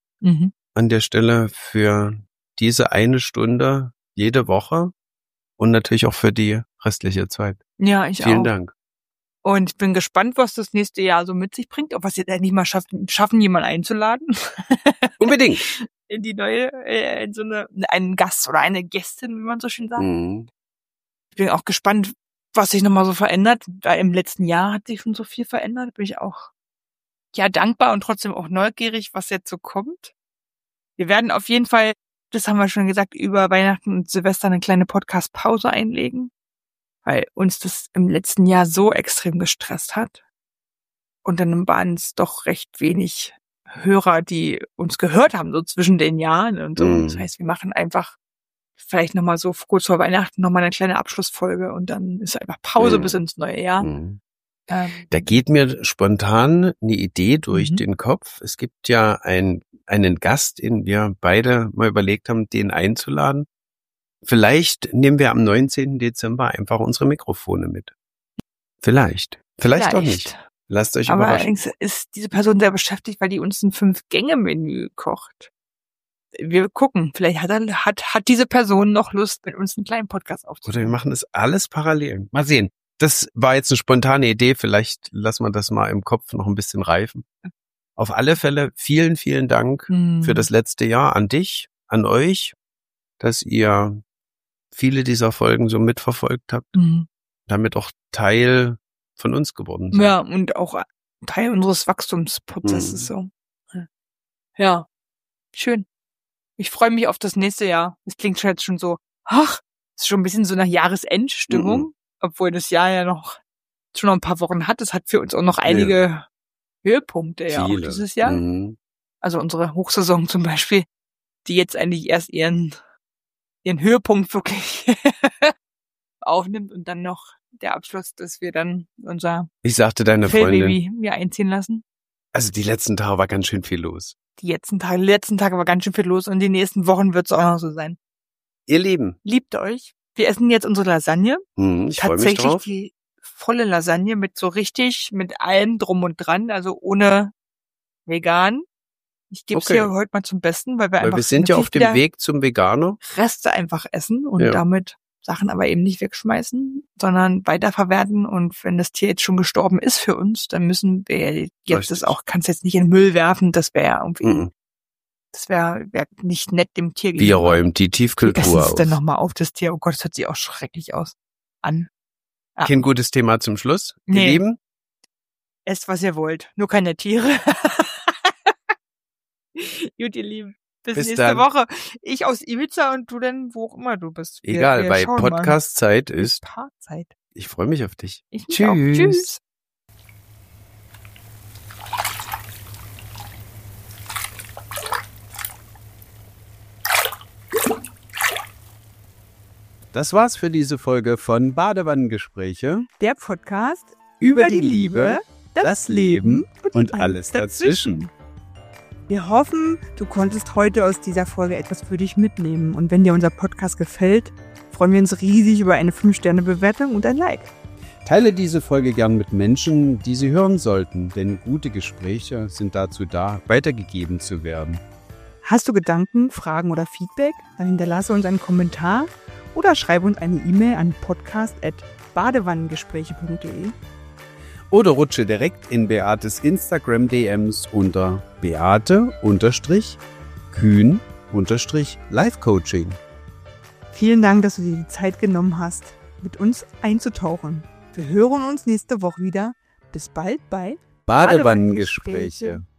an der Stelle für diese eine Stunde jede Woche und natürlich auch für die restliche Zeit. Ja, ich auch. Vielen Dank. Und ich bin gespannt, was das nächste Jahr so mit sich bringt, ob wir es jetzt endlich mal schaffen, jemanden einzuladen. Unbedingt. In die neue, in so einen Gast oder eine Gästin, wie man so schön sagt. Ich bin auch gespannt, was sich nochmal so verändert. Weil im letzten Jahr hat sich schon so viel verändert. Bin ich auch dankbar und trotzdem auch neugierig, was jetzt so kommt. Wir werden auf jeden Fall, das haben wir schon gesagt, über Weihnachten und Silvester eine kleine Podcast-Pause einlegen, weil uns das im letzten Jahr so extrem gestresst hat. Und dann waren es doch recht wenig Hörer, die uns gehört haben, so zwischen den Jahren und so. Das heißt, wir machen einfach vielleicht nochmal so kurz vor Weihnachten nochmal eine kleine Abschlussfolge und dann ist einfach Pause bis ins neue Jahr. Da geht mir spontan eine Idee durch den Kopf. Es gibt ja einen Gast, den wir beide mal überlegt haben, den einzuladen. Vielleicht nehmen wir am 19. Dezember einfach unsere Mikrofone mit. Vielleicht auch nicht. Lasst euch überraschen. Aber allerdings ist diese Person sehr beschäftigt, weil die uns ein 5-Gänge-Menü kocht. Wir gucken, vielleicht hat diese Person noch Lust, mit uns einen kleinen Podcast aufzunehmen. Oder wir machen das alles parallel. Mal sehen. Das war jetzt eine spontane Idee. Vielleicht lassen wir das mal im Kopf noch ein bisschen reifen. Auf alle Fälle vielen, vielen Dank für das letzte Jahr an dich, an euch, dass ihr viele dieser Folgen so mitverfolgt habt, damit auch Teil von uns geworden sind. Ja, und auch Teil unseres Wachstumsprozesses so. Ja, schön. Ich freue mich auf das nächste Jahr. Es klingt jetzt schon so, ist schon ein bisschen so nach Jahresendstimmung, obwohl das Jahr ja schon noch ein paar Wochen hat. Es hat für uns auch noch einige Höhepunkte ja auch dieses Jahr. Also unsere Hochsaison zum Beispiel, die jetzt eigentlich erst ihren Höhepunkt wirklich aufnimmt und dann noch der Abschluss, dass wir dann unser Ich sagte deine Freundin einziehen lassen. Also die letzten Tage war ganz schön viel los. Die letzten Tage war ganz schön viel los und die nächsten Wochen wird es auch noch so sein. Ihr Lieben. Liebt euch. Wir essen jetzt unsere Lasagne. Ich freue mich drauf. Die volle Lasagne mit allem drum und dran, also ohne vegan. Ich gebe es hier heute mal zum Besten, weil wir sind ja auf dem Weg zum Veganer. Reste einfach essen und damit Sachen aber eben nicht wegschmeißen, sondern weiterverwerten. Und wenn das Tier jetzt schon gestorben ist für uns, dann müssen wir jetzt kannst jetzt nicht in den Müll werfen, das wäre irgendwie, das wäre nicht nett dem Tier gegenüber. Wir räumen die Tiefkühltruhe auf. Dann nochmal auf das Tier. Oh Gott, das hört sich auch schrecklich an. Ja. Kein gutes Thema zum Schluss. Ihr Lieben. Esst, was ihr wollt. Nur keine Tiere. Gut, ihr Lieben. Bis nächste dann. Woche. Ich aus Ibiza und du dann, wo auch immer du bist. Egal, weil Podcast-Zeit ist. Partzeit. Ich freue mich auf dich. Tschüss. Auch. Tschüss. Das war's für diese Folge von Badewannengespräche. Der Podcast über die Liebe, das Leben und alles dazwischen. Wir hoffen, du konntest heute aus dieser Folge etwas für dich mitnehmen. Und wenn dir unser Podcast gefällt, freuen wir uns riesig über eine 5-Sterne-Bewertung und ein Like. Teile diese Folge gern mit Menschen, die sie hören sollten, denn gute Gespräche sind dazu da, weitergegeben zu werden. Hast du Gedanken, Fragen oder Feedback? Dann hinterlasse uns einen Kommentar oder schreibe uns eine E-Mail an podcast@badewannengespräche.de. Oder rutsche direkt in Beates Instagram-DMs unter Beate_Kühn_Life-Coaching. Vielen Dank, dass du dir die Zeit genommen hast, mit uns einzutauchen. Wir hören uns nächste Woche wieder. Bis bald bei Badewannengespräche.